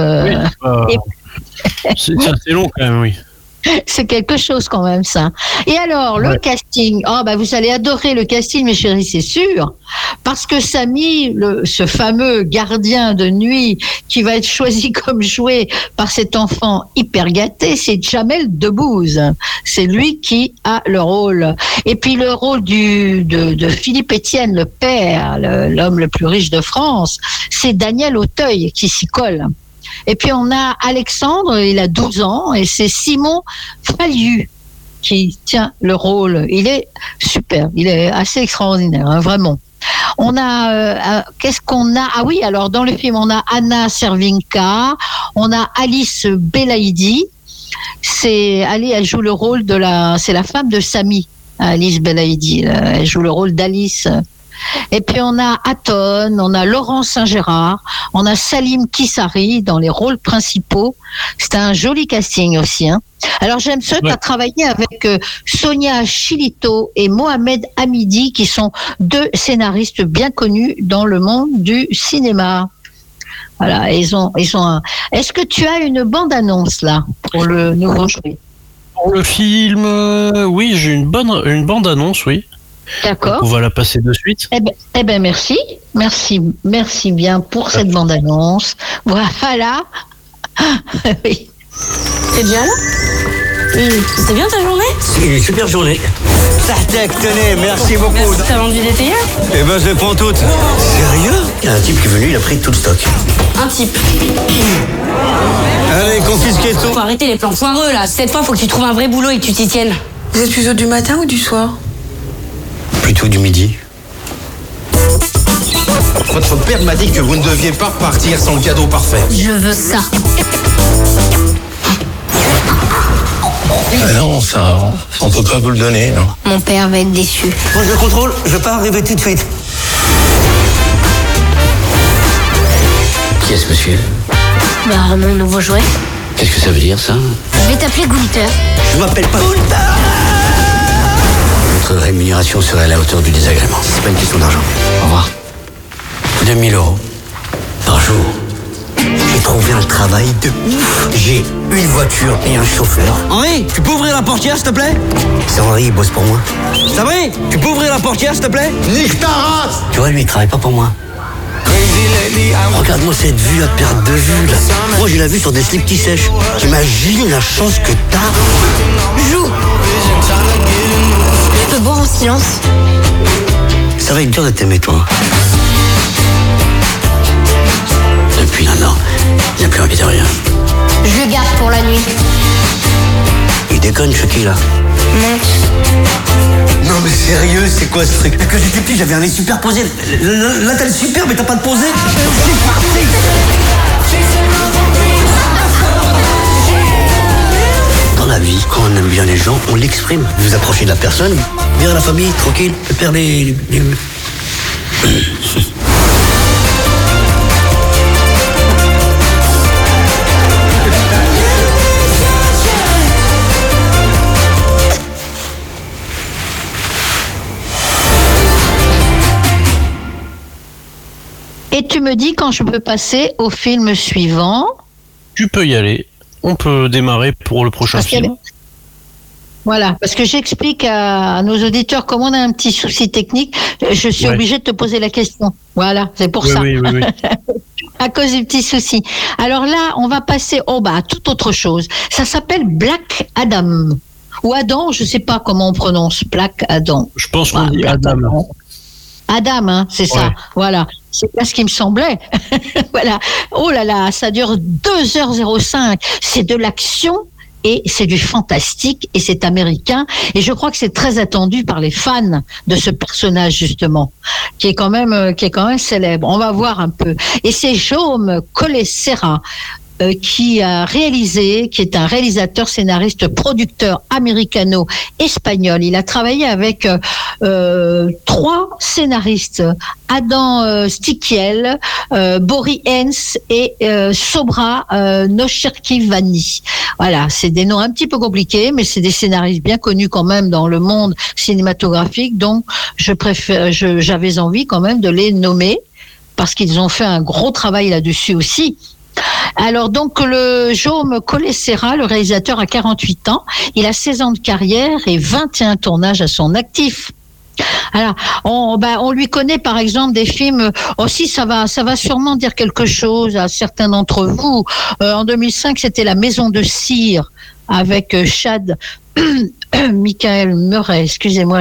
C'est assez long quand même, oui. C'est quelque chose quand même, ça. Et alors, le casting, vous allez adorer le casting, mes chéris, c'est sûr, parce que Samy, ce fameux gardien de nuit qui va être choisi comme jouet par cet enfant hyper gâté, c'est Jamel Debbouze. C'est lui qui a le rôle. Et puis le rôle de Philippe Étienne, le père, l'homme le plus riche de France, c'est Daniel Auteuil qui s'y colle. Et puis on a Alexandre, il a 12 ans, et c'est Simon Fallu qui tient le rôle. Il est super, il est assez extraordinaire, vraiment. On a, qu'est-ce qu'on a ? Ah oui, alors dans le film, on a Anna Servinka, on a Alice Belaïdi. Elle joue le rôle c'est la femme de Samy, Alice Belaïdi. Elle joue le rôle d'Alice. Et puis on a Aton, on a Laurent Saint-Gérard, on a Salim Kissari dans les rôles principaux. C'est un joli casting aussi. Alors James Hutt a travaillé avec Sonia Chilito et Mohamed Hamidi, qui sont 2 scénaristes bien connus dans le monde du cinéma. Voilà, ils ont un... Est-ce que tu as une bande-annonce là pour le nouveau jouet ? Pour le film, oui, j'ai une bande-annonce, oui. D'accord. On va la passer de suite. Eh ben merci bien pour cette bande-annonce. Voilà. Oui. C'est déjà là ? C'était bien ta journée ? C'est une super journée. Sartek, tenez, merci beaucoup. Merci. T'as vendu des théières ? Eh ben, je les prends toutes. Sérieux ? Il y a un type qui est venu, il a pris tout le stock. Un type. Allez, confisquez tout. Faut arrêter les plans foireux là. Cette fois, faut que tu trouves un vrai boulot et que tu t'y tiennes. Vous êtes plutôt du matin ou du soir ? Plutôt du midi. Votre père m'a dit que vous ne deviez pas partir sans le cadeau parfait. Je veux ça. Non, ça, on peut pas vous le donner, non. Mon père va être déçu. Poste de contrôle, je pars arriver tout de suite. Qui est ce monsieur? Bah, mon nouveau jouet. Qu'est-ce que ça veut dire, ça? Je vais t'appeler Gunther. Je m'appelle pas Gunther. Votre rémunération serait à la hauteur du désagrément. C'est pas une question d'argent. Au revoir. 2 000 euros par jour. J'ai trouvé un travail de ouf. J'ai une voiture et un chauffeur. Henri, tu peux ouvrir la portière, s'il te plaît? C'est Henri, il bosse pour moi. Sabri, tu peux ouvrir la portière, s'il te plaît? Nique ta race! Tu vois, lui, il travaille pas pour moi. Regarde-moi cette vue à perte de vue, là. Moi, j'ai la vue sur des slips qui sèchent. T'imagines la chance que t'as? Joue. Je peux boire en silence. Ça va être dur de t'aimer, toi. Depuis un an, il n'y a plus envie de rien. Je le garde pour la nuit. Il déconne, Chucky, là. Monte. Non, mais sérieux, c'est quoi ce truc? Quand j'étais petit, j'avais un lit superposé. Là, t'as le super, mais t'as pas de posé. C'est parti! Dans la vie, quand on aime bien les gens, on l'exprime. Vous vous approchez de la personne, vers la famille, tranquille, faire les... Et tu me dis quand je peux passer au film suivant. Tu peux y aller. On peut démarrer pour le prochain film. Voilà, parce que j'explique à nos auditeurs comment on a un petit souci technique. Je suis obligée de te poser la question. Voilà, c'est pour ça. Oui. À cause du petit souci. Alors là, on va passer à toute autre chose. Ça s'appelle Black Adam. Ou Adam, je ne sais pas comment on prononce. Black Adam. Je pense qu'on dit Adam. Adam, hein, c'est ça. Voilà. C'est pas ce qui me semblait. Voilà. Oh là là, ça dure 2h05. C'est de l'action et c'est du fantastique et c'est américain. Et je crois que c'est très attendu par les fans de ce personnage, justement, qui est quand même célèbre. On va voir un peu. Et c'est Jaume Collet-Serra qui a réalisé, qui est un réalisateur, scénariste, producteur américano-espagnol. Il a travaillé avec 3 scénaristes, Adam Stichiel, Boris Hens et Sobra Noshirkivani. Voilà, c'est des noms un petit peu compliqués, mais c'est des scénaristes bien connus quand même dans le monde cinématographique, donc j'avais envie quand même de les nommer, parce qu'ils ont fait un gros travail là-dessus aussi. Alors donc le Jaume Collet-Serra, le réalisateur, a 48 ans, il a 16 ans de carrière et 21 tournages à son actif. Alors, on lui connaît par exemple des films aussi, ça va sûrement dire quelque chose à certains d'entre vous. En 2005, c'était La Maison de Cire avec Chad Michael Murray. Excusez-moi,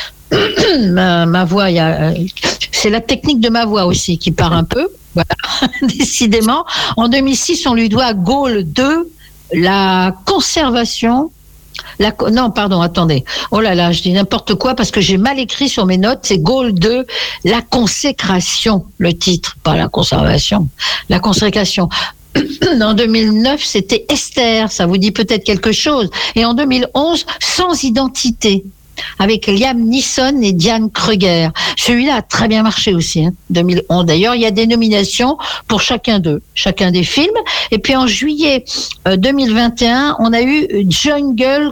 ma voix, c'est la technique de ma voix aussi qui part un peu. Voilà, décidément. En 2006, on lui doit Gaulle 2, la conservation. Non, pardon, attendez. Oh là là, je dis n'importe quoi parce que j'ai mal écrit sur mes notes. C'est Gaulle 2, la consécration, le titre, pas la conservation. La consécration. En 2009, c'était Esther, ça vous dit peut-être quelque chose. Et en 2011, Sans identité, avec Liam Neeson et Diane Kruger. Celui-là a très bien marché aussi, 2011. D'ailleurs, il y a des nominations pour chacun des films. Et puis en juillet 2021, on a eu Jungle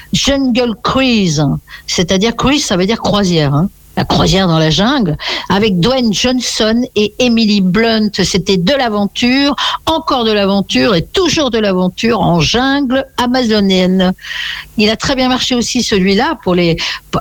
Cruise. C'est-à-dire cruise, ça veut dire croisière, La croisière dans la jungle, avec Dwayne Johnson et Emily Blunt. C'était de l'aventure, encore de l'aventure et toujours de l'aventure en jungle amazonienne. Il a très bien marché aussi celui-là pour les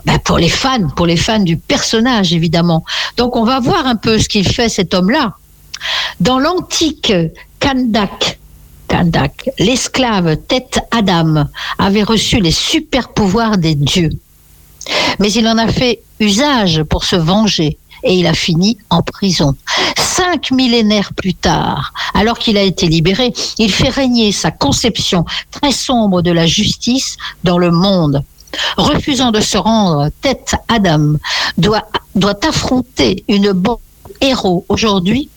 fans du personnage, évidemment. Donc on va voir un peu ce qu'il fait, cet homme-là. Dans l'antique Kandak, l'esclave Tête Adam avait reçu les super pouvoirs des dieux. Mais il en a fait usage pour se venger et il a fini en prison. 5 millénaires plus tard, alors qu'il a été libéré, il fait régner sa conception très sombre de la justice dans le monde. Refusant de se rendre, Tête Adam doit affronter une bande de héros aujourd'hui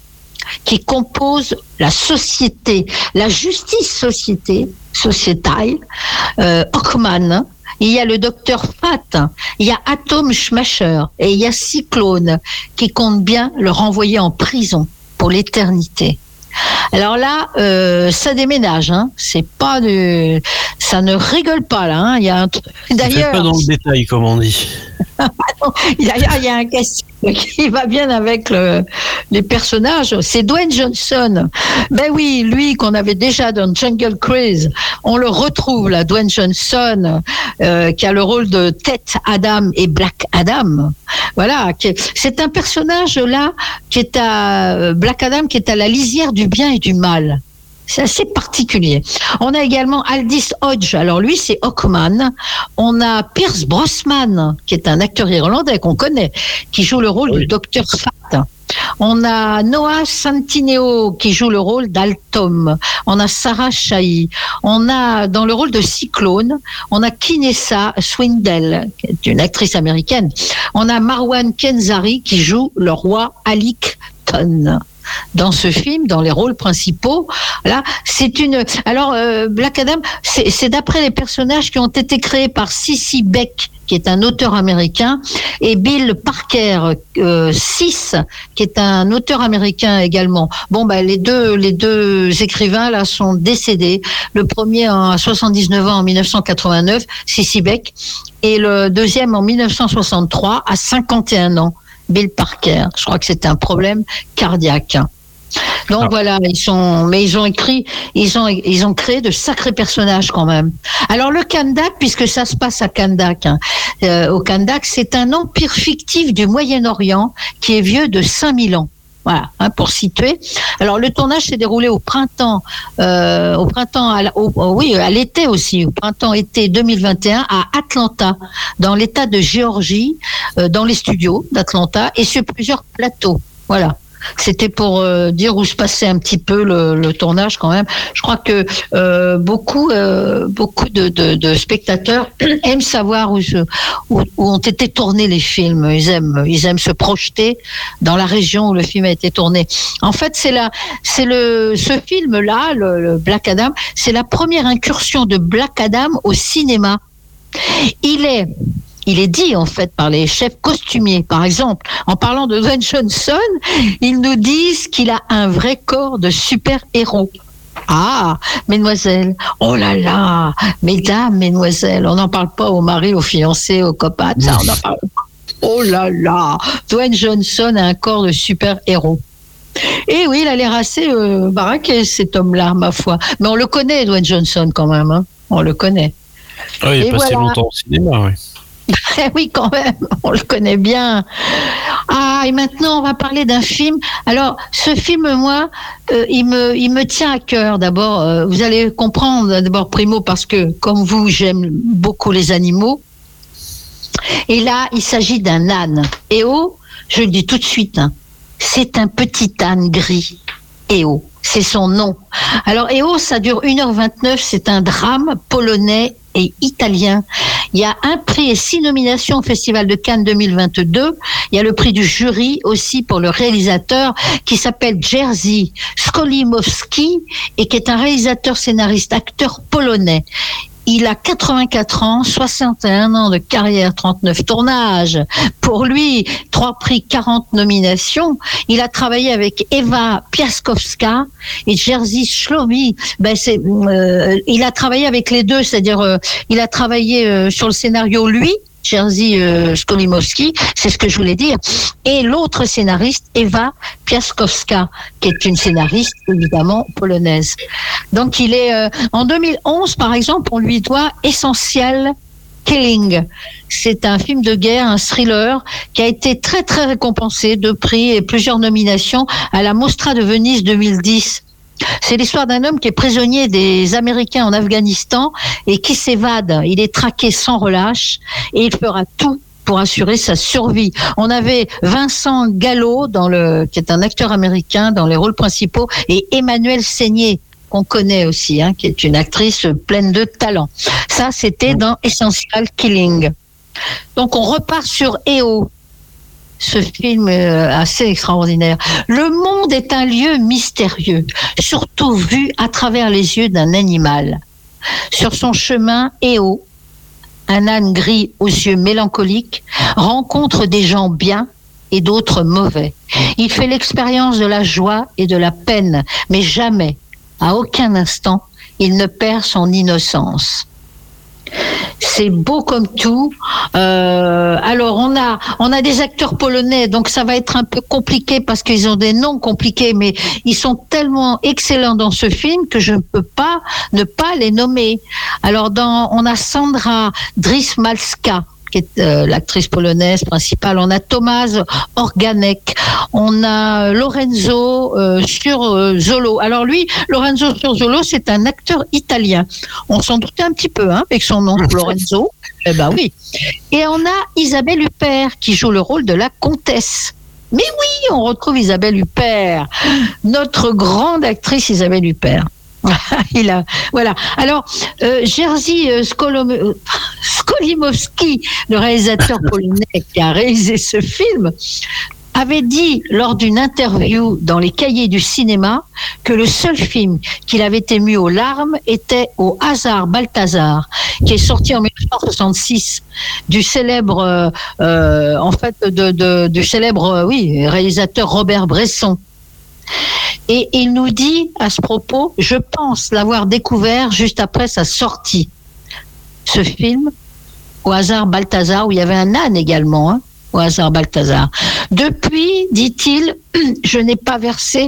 qui composent la société, la justice sociétale, Hawkman. Il y a le docteur Fat, il y a Atom Smasher et il y a Cyclone qui comptent bien le renvoyer en prison pour l'éternité. Alors là, ça déménage, hein. C'est pas ça ne rigole pas là. Hein. Il y a un truc. D'ailleurs, pas dans le détail, comme on dit. D'ailleurs, il y a un casting qui va bien avec les personnages. C'est Dwayne Johnson. Ben oui, lui qu'on avait déjà dans Jungle Cruise, on le retrouve là, Dwayne Johnson, qui a le rôle de Tête Adam et Black Adam. Voilà, c'est un personnage là qui est Black Adam, qui est à la lisière du bien et du mal. C'est assez particulier. On a également Aldis Hodge. Alors lui, c'est Hawkman. On a Pierce Brosnan, qui est un acteur irlandais qu'on connaît, qui joue le rôle du docteur Fat. On a Noah Centineo qui joue le rôle d'Altom. On a Sarah Shahi. On a dans le rôle de Cyclone, on a Kinessa Swindell, qui est une actrice américaine. On a Marwan Kenzari qui joue le roi Alikton. Dans ce film, dans les rôles principaux, là, Black Adam, c'est d'après les personnages qui ont été créés par C.C. Beck, qui est un auteur américain, et Bill Parker, qui est un auteur américain également. Bon, les deux écrivains là sont décédés. Le premier à 79 ans en 1989, C.C. Beck, et le deuxième en 1963 à 51 ans. Bill Parker, je crois que c'était un problème cardiaque. Donc voilà, ils ont créé de sacrés personnages quand même. Alors le Kandak, puisque ça se passe à Kandak, au Kandak, c'est un empire fictif du Moyen-Orient qui est vieux de 5000 ans. Voilà, pour situer. Alors le tournage s'est déroulé au printemps, à l'été aussi, au printemps-été 2021 à Atlanta, dans l'État de Géorgie, dans les studios d'Atlanta et sur plusieurs plateaux. Voilà. C'était pour dire où se passait un petit peu le tournage quand même. Je crois que beaucoup de spectateurs aiment savoir où ont été tournés les films. Ils aiment se projeter dans la région où le film a été tourné. En fait, ce film-là, le Black Adam, c'est la première incursion de Black Adam au cinéma. Il est dit, en fait, par les chefs costumiers. Par exemple, en parlant de Dwayne Johnson, ils nous disent qu'il a un vrai corps de super-héros. Ah, mesdemoiselles, oh là là, mesdames, mesdemoiselles, on n'en parle pas aux maris, aux fiancés, aux copains, ça, on n'en parle pas. Oh là là, Dwayne Johnson a un corps de super-héros. Et oui, il a l'air assez baraqué, cet homme-là, ma foi. Mais on le connaît, Dwayne Johnson, quand même. Hein. On le connaît. Ah, il est passé longtemps au cinéma, oui. Oui, quand même, on le connaît bien. Ah, et maintenant, on va parler d'un film. Alors, ce film, moi, il me tient à cœur. D'abord, vous allez comprendre, d'abord, primo, parce que, comme vous, j'aime beaucoup les animaux. Et là, il s'agit d'un âne. Eo, je le dis tout de suite, hein, c'est un petit âne gris. Eo, c'est son nom. Alors, Eo, ça dure 1h29, c'est un drame polonais et italien. Il y a un prix et 6 nominations au Festival de Cannes 2022. Il y a le prix du jury aussi pour le réalisateur qui s'appelle Jerzy Skolimowski et qui est un réalisateur, scénariste, acteur polonais. Il a 84 ans, 61 ans de carrière, 39 tournages. Pour lui, 3 prix, 40 nominations. Il a travaillé avec Eva Piaskowska et Jerzy Szlomi. Il a travaillé avec les deux, c'est-à-dire il a travaillé sur le scénario, lui, Jerzy Skolimowski, c'est ce que je voulais dire, et l'autre scénariste, Eva Piaskowska, qui est une scénariste évidemment polonaise. Donc il est en 2011 par exemple, on lui doit Essential Killing. C'est un film de guerre, un thriller qui a été très très récompensé, 2 prix et plusieurs nominations à la Mostra de Venise 2010. C'est l'histoire d'un homme qui est prisonnier des Américains en Afghanistan et qui s'évade. Il est traqué sans relâche et il fera tout pour assurer sa survie. On avait Vincent Gallo, qui est un acteur américain dans les rôles principaux, et Emmanuelle Seigné, qu'on connaît aussi, hein, qui est une actrice pleine de talent. Ça, c'était dans Essential Killing. Donc, on repart sur EO. ce film assez extraordinaire. Le monde est un lieu mystérieux, surtout vu à travers les yeux d'un animal. Sur son chemin, Eo, un âne gris aux yeux mélancoliques, rencontre des gens bien et d'autres mauvais. Il fait l'expérience de la joie et de la peine, mais jamais, à aucun instant, il ne perd son innocence. C'est beau comme tout. Alors on a des acteurs polonais, donc ça va être un peu compliqué parce qu'ils ont des noms compliqués, mais ils sont tellement excellents dans ce film que je ne peux pas ne pas les nommer. Alors on a Sandra Drysmalska, qui est l'actrice polonaise principale. On a Tomasz Organek, on a Lorenzo sur Zolo. Alors lui, Lorenzo sur Zolo, c'est un acteur italien. On s'en doutait un petit peu, avec son nom, Lorenzo. Eh ben oui. Et on a Isabelle Huppert qui joue le rôle de la comtesse. Mais oui, on retrouve Isabelle Huppert, notre grande actrice Isabelle Huppert. Voilà. Alors, Jerzy Skolimowski, le réalisateur polonais qui a réalisé ce film, avait dit lors d'une interview dans les Cahiers du cinéma que le seul film qu'il avait ému aux larmes était Au hasard Balthazar, qui est sorti en 1966 du célèbre, du célèbre, réalisateur Robert Bresson. Et il nous dit à ce propos, je pense l'avoir découvert juste après sa sortie. Ce film, Au hasard Balthazar, où il y avait un âne également, Au hasard Balthazar. Depuis, dit-il, je n'ai pas versé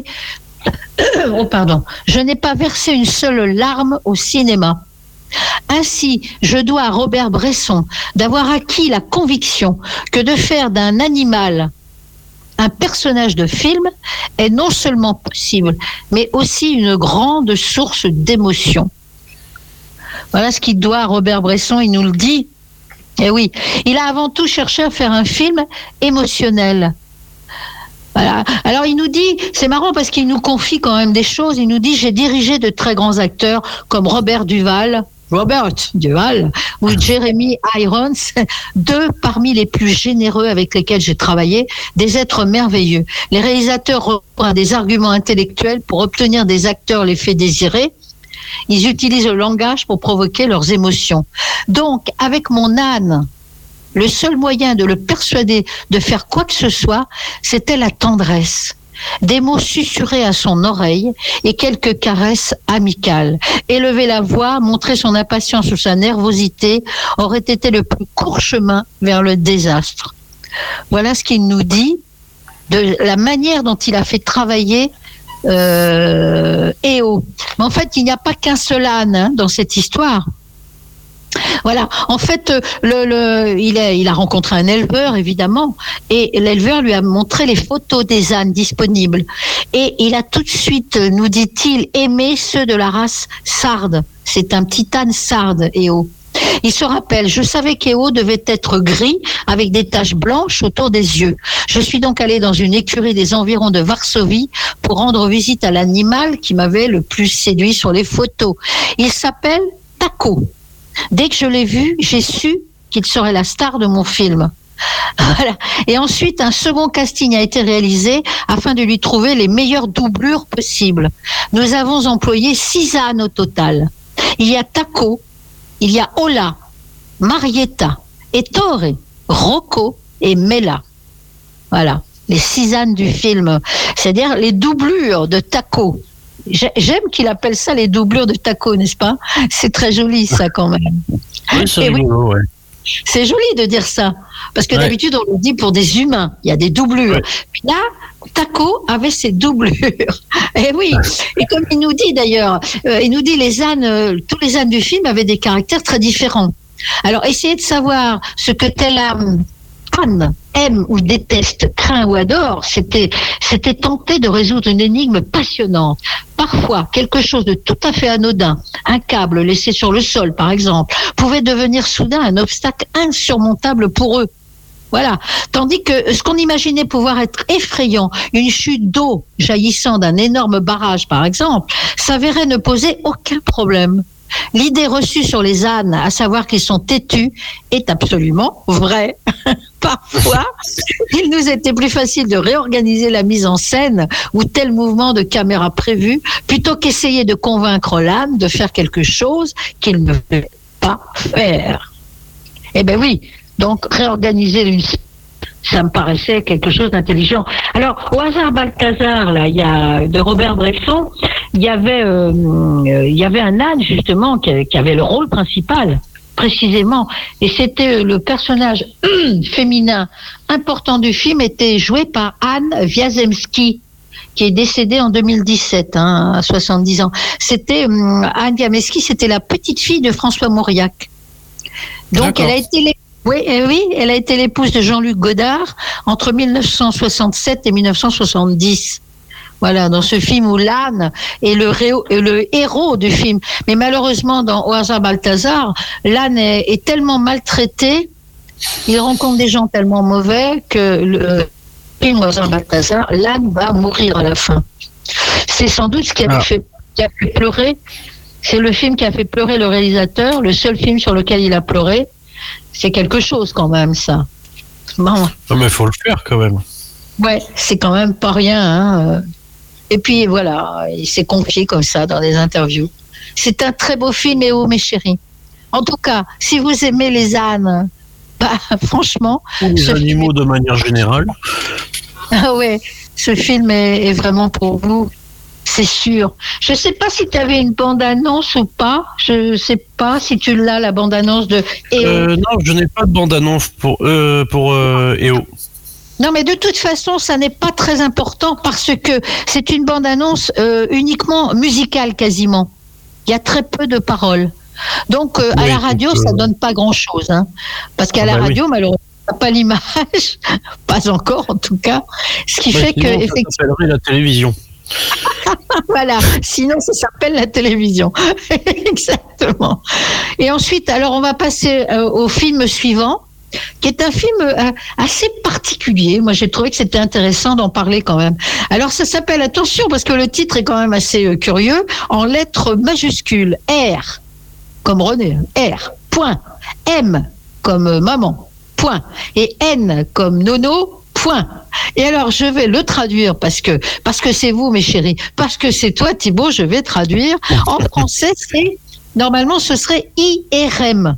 une seule larme au cinéma. Ainsi, je dois à Robert Bresson d'avoir acquis la conviction que de faire d'un animal un personnage de film est non seulement possible, mais aussi une grande source d'émotion. Voilà ce qu'il doit à Robert Bresson, il nous le dit. Et oui, il a avant tout cherché à faire un film émotionnel. Voilà. Alors il nous dit, c'est marrant parce qu'il nous confie quand même des choses, il nous dit, j'ai dirigé de très grands acteurs comme Robert Duvall ou Jeremy Irons, deux parmi les plus généreux avec lesquels j'ai travaillé, des êtres merveilleux. Les réalisateurs recourent à des arguments intellectuels pour obtenir des acteurs l'effet désiré. Ils utilisent le langage pour provoquer leurs émotions. Donc, avec mon âne, le seul moyen de le persuader de faire quoi que ce soit, c'était la tendresse. Des mots susurrés à son oreille et quelques caresses amicales. Élever la voix, montrer son impatience ou sa nervosité aurait été le plus court chemin vers le désastre. Voilà ce qu'il nous dit de la manière dont il a fait travailler Eo. Mais en fait, il n'y a pas qu'un seul âne dans cette histoire. Voilà. En fait, il a rencontré un éleveur, évidemment, et l'éleveur lui a montré les photos des ânes disponibles. Et il a tout de suite, nous dit-il, aimé ceux de la race sarde. C'est un petit âne sarde, Eo. Il se rappelle, je savais qu'Eo devait être gris avec des taches blanches autour des yeux. Je suis donc allé dans une écurie des environs de Varsovie pour rendre visite à l'animal qui m'avait le plus séduit sur les photos. Il s'appelle Taco. Dès que je l'ai vu, j'ai su qu'il serait la star de mon film. Voilà. Et ensuite, un second casting a été réalisé afin de lui trouver les meilleures doublures possibles. Nous avons employé 6 ânes au total. Il y a Taco, il y a Ola, Marietta, Ettore, Rocco et Mela. Voilà, les 6 ânes du film. C'est-à-dire les doublures de Taco. J'aime qu'il appelle ça les doublures de Taco, n'est-ce pas? C'est très joli, ça, quand même. Oui, c'est rigolo, ouais. C'est joli de dire ça, parce que d'habitude, on le dit pour des humains, il y a des doublures. Ouais. Puis là, Taco avait ses doublures. Et oui, et comme il nous dit d'ailleurs, il nous dit les ânes, tous les ânes du film avaient des caractères très différents. Alors, essayez de savoir ce que tel âne aime ou déteste, craint ou adore, c'était tenter de résoudre une énigme passionnante. Parfois, quelque chose de tout à fait anodin, un câble laissé sur le sol par exemple, pouvait devenir soudain un obstacle insurmontable pour eux. Voilà. Tandis que ce qu'on imaginait pouvoir être effrayant, une chute d'eau jaillissant d'un énorme barrage par exemple, s'avérait ne poser aucun problème. L'idée reçue sur les ânes, à savoir qu'ils sont têtus, est absolument vraie. Parfois, il nous était plus facile de réorganiser la mise en scène ou tel mouvement de caméra prévu, plutôt qu'essayer de convaincre l'âne de faire quelque chose qu'il ne veut pas faire. Eh ben oui, donc réorganiser une scène, ça me paraissait quelque chose d'intelligent. Alors, au hasard Balthazar, là, il y a de Robert Bresson, il y avait un âne justement qui avait le rôle principal, précisément, et c'était le personnage féminin important du film était joué par Anne Wiazemski, qui est décédée en 2017, à 70 ans. C'était Anne Wiazemski, c'était la petite fille de François Mauriac. Donc, elle a été oui, elle a été l'épouse de Jean-Luc Godard entre 1967 et 1970. Voilà, dans ce film où l'âne est le héros du film. Mais malheureusement, dans Au hasard Balthazar, l'âne est tellement maltraité, il rencontre des gens tellement mauvais que le film Au hasard Balthazar, l'âne va mourir à la fin. C'est sans doute ce qui a fait pleurer. C'est le film qui a fait pleurer le réalisateur, le seul film sur lequel il a pleuré. C'est quelque chose quand même, ça. Bon. Non, mais il faut le faire quand même. Ouais, c'est quand même pas rien. Hein. Et puis voilà, il s'est confié comme ça dans des interviews. C'est un très beau film, et oh mes chéris. En tout cas, si vous aimez les ânes, franchement... Les animaux de manière générale. Ah ouais, ce film est vraiment pour vous. C'est sûr. Je ne sais pas si tu avais une bande-annonce ou pas. Je ne sais pas si tu l'as, la bande-annonce de EO. Non, je n'ai pas de bande-annonce pour EO. Non, mais de toute façon, ça n'est pas très important parce que c'est une bande-annonce uniquement musicale quasiment. Il y a très peu de paroles. Donc, à la radio, ça donne pas grand-chose. Hein, parce qu'à la radio, malheureusement, on n'a pas l'image. Pas encore, en tout cas. Ce qui fait que... Ça s'appellerait la télévision. Voilà, sinon ça s'appelle la télévision. Exactement. Et ensuite, alors on va passer au film suivant, qui est un film assez particulier. Moi, j'ai trouvé que c'était intéressant d'en parler quand même. Alors, ça s'appelle, attention, parce que le titre est quand même assez curieux, en lettres majuscules. R, comme René, R, point. M, comme maman, point. Et N, comme Nono, point. Et alors, je vais le traduire parce que c'est vous, mes chéris, parce que c'est toi, Thibaut, je vais traduire. En français, normalement, ce serait IRM.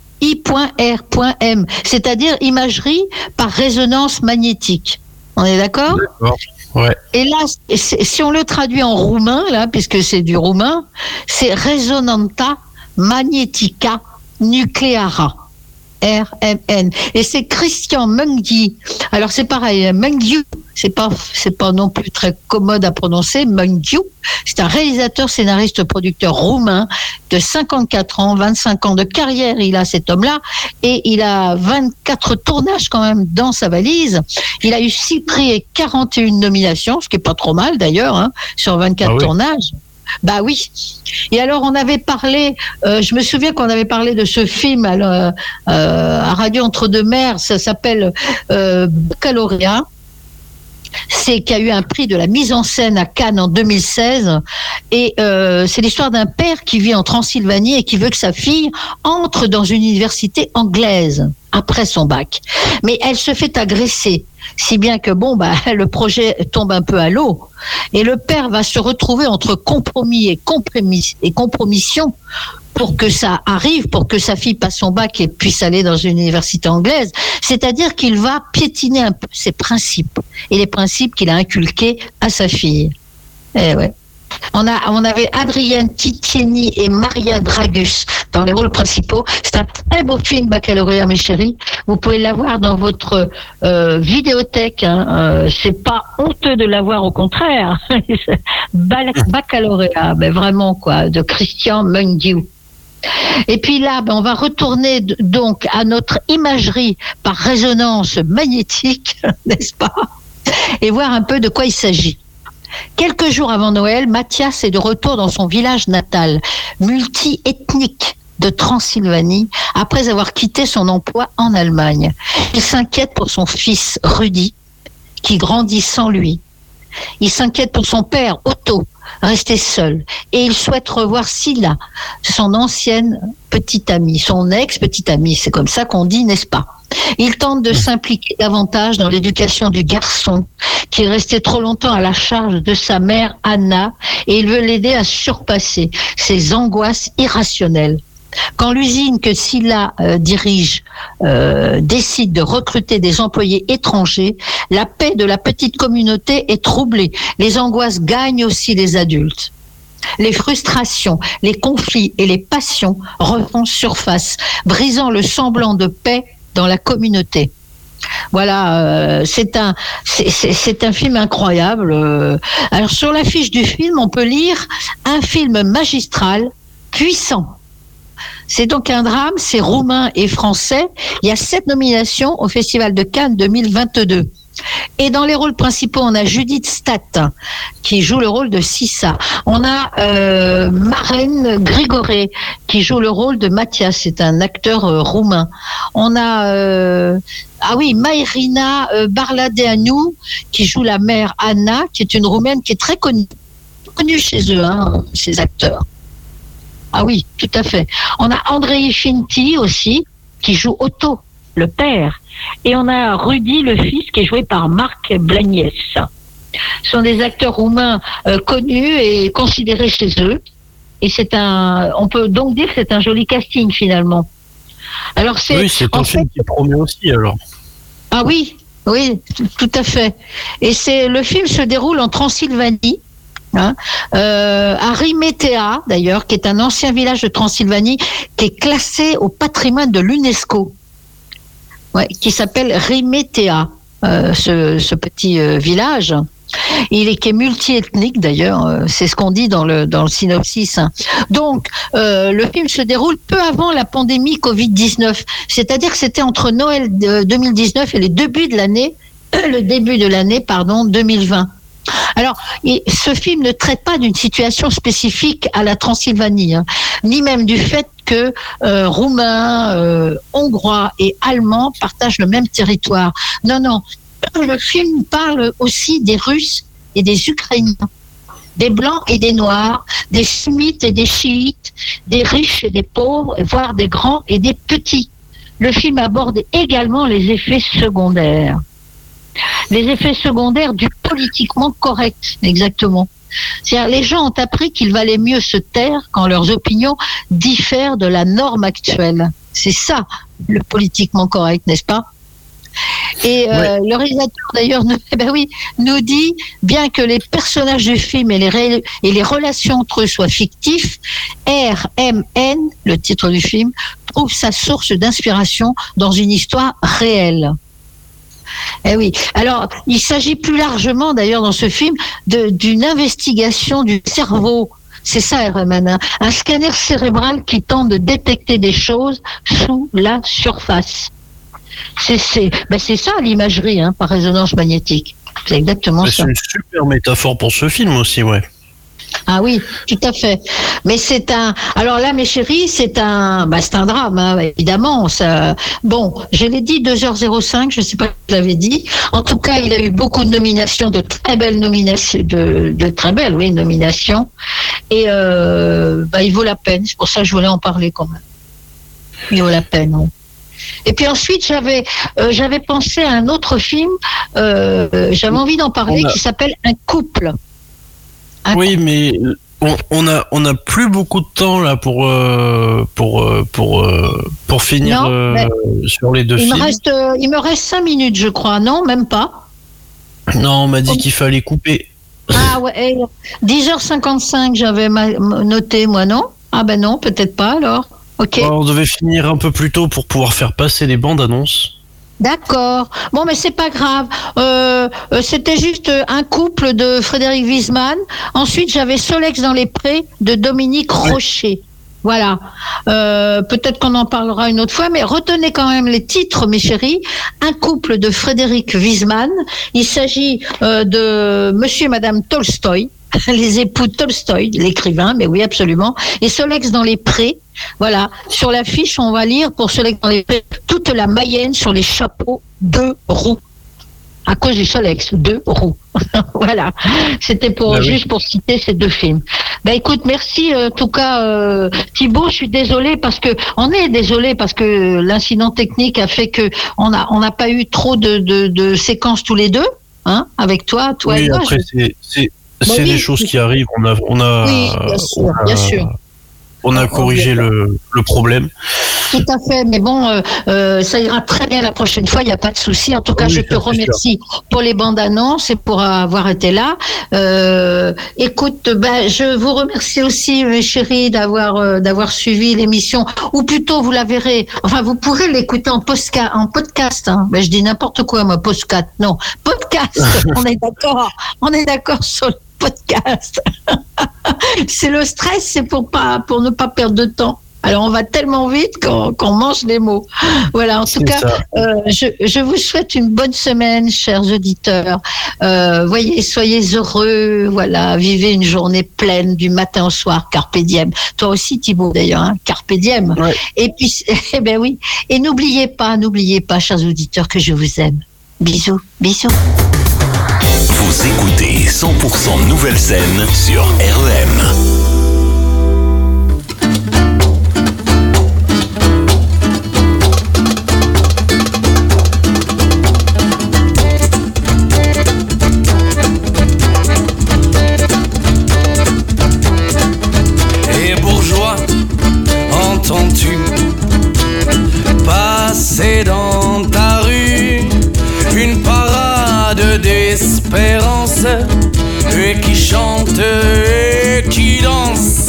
I.R.M, c'est-à-dire imagerie par résonance magnétique. On est d'accord ? D'accord. Ouais. Et là, si on le traduit en roumain, là, puisque c'est du roumain, c'est Resonanta Magnetica Nucleara. RMN. Et c'est Christian Munghi. Alors c'est pareil, Munghiu, c'est pas non plus très commode à prononcer, Munghiu. C'est un réalisateur, scénariste, producteur roumain de 54 ans, 25 ans de carrière, il a cet homme-là, et il a 24 tournages quand même dans sa valise. Il a eu 6 prix et 41 nominations, ce qui est pas trop mal d'ailleurs, hein, sur 24 tournages. Bah oui. Et alors on avait parlé, je me souviens qu'on avait parlé de ce film à Radio Entre-deux-Mers, ça s'appelle Baccalauréat. C'est qui a eu un prix de la mise en scène à Cannes en 2016 et c'est l'histoire d'un père qui vit en Transylvanie et qui veut que sa fille entre dans une université anglaise après son bac. Mais elle se fait agresser, si bien que le projet tombe un peu à l'eau et le père va se retrouver entre compromis et compromission pour que ça arrive, pour que sa fille passe son bac et puisse aller dans une université anglaise. C'est-à-dire qu'il va piétiner un peu ses principes et les principes qu'il a inculqués à sa fille. Eh ouais. On avait Adrienne Titieni et Maria Dragus dans les rôles principaux. C'est un très beau film, Baccalauréat, mes chéris. Vous pouvez l'avoir dans votre vidéothèque. Hein. C'est pas honteux de l'avoir, au contraire. Baccalauréat, mais vraiment quoi, de Christian Munghiu. Et puis là, on va retourner donc à notre imagerie par résonance magnétique, n'est-ce pas ? Et voir un peu de quoi il s'agit. Quelques jours avant Noël, Mathias est de retour dans son village natal, multi-ethnique de Transylvanie, après avoir quitté son emploi en Allemagne. Il s'inquiète pour son fils Rudy, qui grandit sans lui. Il s'inquiète pour son père, Otto, resté seul. Et il souhaite revoir Scylla, son ancienne petite amie, son ex-petite amie. C'est comme ça qu'on dit, n'est-ce pas? Il tente de s'impliquer davantage dans l'éducation du garçon, qui est resté trop longtemps à la charge de sa mère, Anna, et il veut l'aider à surpasser ses angoisses irrationnelles. Quand l'usine que Scylla dirige décide de recruter des employés étrangers, la paix de la petite communauté est troublée. Les angoisses gagnent aussi les adultes. Les frustrations, les conflits et les passions refont surface, brisant le semblant de paix dans la communauté. Voilà, c'est un film incroyable. Alors sur l'affiche du film, on peut lire un film magistral, puissant. C'est donc un drame, c'est roumain et français. Il y a 7 nominations au Festival de Cannes 2022. Et dans les rôles principaux, on a Judith Statt, qui joue le rôle de Sissa. On a Maren Grigore, qui joue le rôle de Mathias, c'est un acteur roumain. On a Mairina Barladeanu, qui joue la mère Anna, qui est une roumaine qui est très connue chez eux, ces acteurs. Ah oui, tout à fait. On a Andrei Finti aussi, qui joue Otto, le père. Et on a Rudy, le fils, qui est joué par Marc Blagnès. Ce sont des acteurs roumains connus et considérés chez eux. Et on peut donc dire que c'est un joli casting finalement. Alors oui, c'est un film qui promet aussi alors. Ah oui, tout à fait. Et le film se déroule en Transylvanie. À Rimetea, d'ailleurs, qui est un ancien village de Transylvanie, qui est classé au patrimoine de l'UNESCO, qui s'appelle Rimetea, ce petit village. Qui est multiethnique d'ailleurs, c'est ce qu'on dit dans le synopsis. Donc, le film se déroule peu avant la pandémie Covid-19, c'est-à-dire que c'était entre Noël 2019 et le début de l'année 2020. Alors, ce film ne traite pas d'une situation spécifique à la Transylvanie, ni même du fait que Roumains, Hongrois et Allemands partagent le même territoire. Non. Le film parle aussi des Russes et des Ukrainiens, des Blancs et des Noirs, des Sunnites et des Chiites, des riches et des pauvres, voire des grands et des petits. Le film aborde également les effets secondaires. Les effets secondaires du politiquement correct, exactement. C'est-à-dire, les gens ont appris qu'il valait mieux se taire quand leurs opinions diffèrent de la norme actuelle. C'est ça, le politiquement correct, n'est-ce pas? Et le réalisateur d'ailleurs nous dit, bien que les personnages du film et les relations entre eux soient fictifs, RMN, le titre du film, trouve sa source d'inspiration dans une histoire réelle. Eh oui. Alors, il s'agit plus largement, d'ailleurs, dans ce film, d'une investigation du cerveau. C'est ça, RMN, un scanner cérébral qui tente de détecter des choses sous la surface. C'est ça l'imagerie, par résonance magnétique. C'est exactement ça. C'est une super métaphore pour ce film aussi, ouais. Ah oui, tout à fait. Mais alors là, mes chéris, c'est un drame, évidemment. Bon, je l'ai dit, 2h05, je ne sais pas si je l'avais dit. En tout cas, il a eu beaucoup de nominations, de très belles nominations, nominations. Et il vaut la peine. C'est pour ça que je voulais en parler quand même. Il vaut la peine, oui. Et puis ensuite, j'avais pensé à un autre film, j'avais envie d'en parler, qui s'appelle Un couple. Oui, mais on a plus beaucoup de temps là pour finir sur les deux films. Il me reste 5 minutes, je crois. Non, même pas. Non, on m'a dit qu'il fallait couper. Ah ouais, 10h55, j'avais noté, moi, non? Ah ben non, peut-être pas alors. Ok. On devait finir un peu plus tôt pour pouvoir faire passer les bandes annonces. D'accord. Bon, mais c'est pas grave. C'était juste Un couple de Frédéric Wiseman. Ensuite, j'avais Solex dans les prés de Dominique Rocher. Voilà. Peut-être qu'on en parlera une autre fois, mais retenez quand même les titres, mes chéris. Un couple de Frédéric Wiseman. Il s'agit de Monsieur et Madame Tolstoï. Les époux Tolstoï, l'écrivain, mais oui, absolument. Et Solex dans les prés. Voilà. Sur l'affiche, on va lire pour Solex dans les prés toute la Mayenne sur les chapeaux de roue. à cause du Solex, 2 roues. Voilà, c'était juste pour citer ces 2 films. Ben écoute, merci en tout cas Thibaut, je suis désolée parce que l'incident technique a fait que on n'a pas eu trop de séquences tous les deux, hein, avec toi et moi. Après c'est des choses qui arrivent, on a oui, bien sûr. On a corrigé le problème. Tout à fait, mais bon, ça ira très bien la prochaine fois, il n'y a pas de souci. En tout cas, je te remercie pour les bandes annonces et pour avoir été là. Écoute, je vous remercie aussi, mes chéris, d'avoir suivi l'émission, ou plutôt vous la verrez, enfin vous pourrez l'écouter en podcast. Hein. Je dis n'importe quoi, moi, podcast. On est d'accord sur le podcast. C'est le stress, c'est pour ne pas perdre de temps. Alors on va tellement vite qu'on mange les mots. Voilà, en tout cas, je vous souhaite une bonne semaine, chers auditeurs. Soyez heureux, voilà, vivez une journée pleine du matin au soir, carpe diem. Toi aussi Thibaut d'ailleurs, hein, carpe diem. Ouais. Et puis, oui. Et n'oubliez pas, chers auditeurs, que je vous aime. Bisous. Vous écoutez 100% Nouvelle Scène sur REM. Et bourgeois, entends-tu passer dans ta rue une parade d'espérance, et qui chante et qui danse,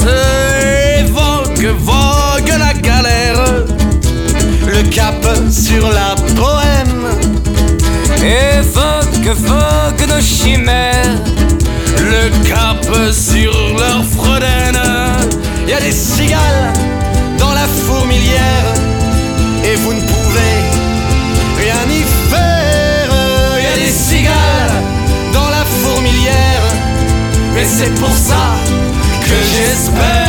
vogue la galère, le cap sur la bohème, évoque nos chimères, le cap sur leur Frodène. Y a des cigales dans la fourmilière, et vous ne pouvez rien y faire. Y a des cigales dans la fourmilière, mais c'est pour ça que j'espère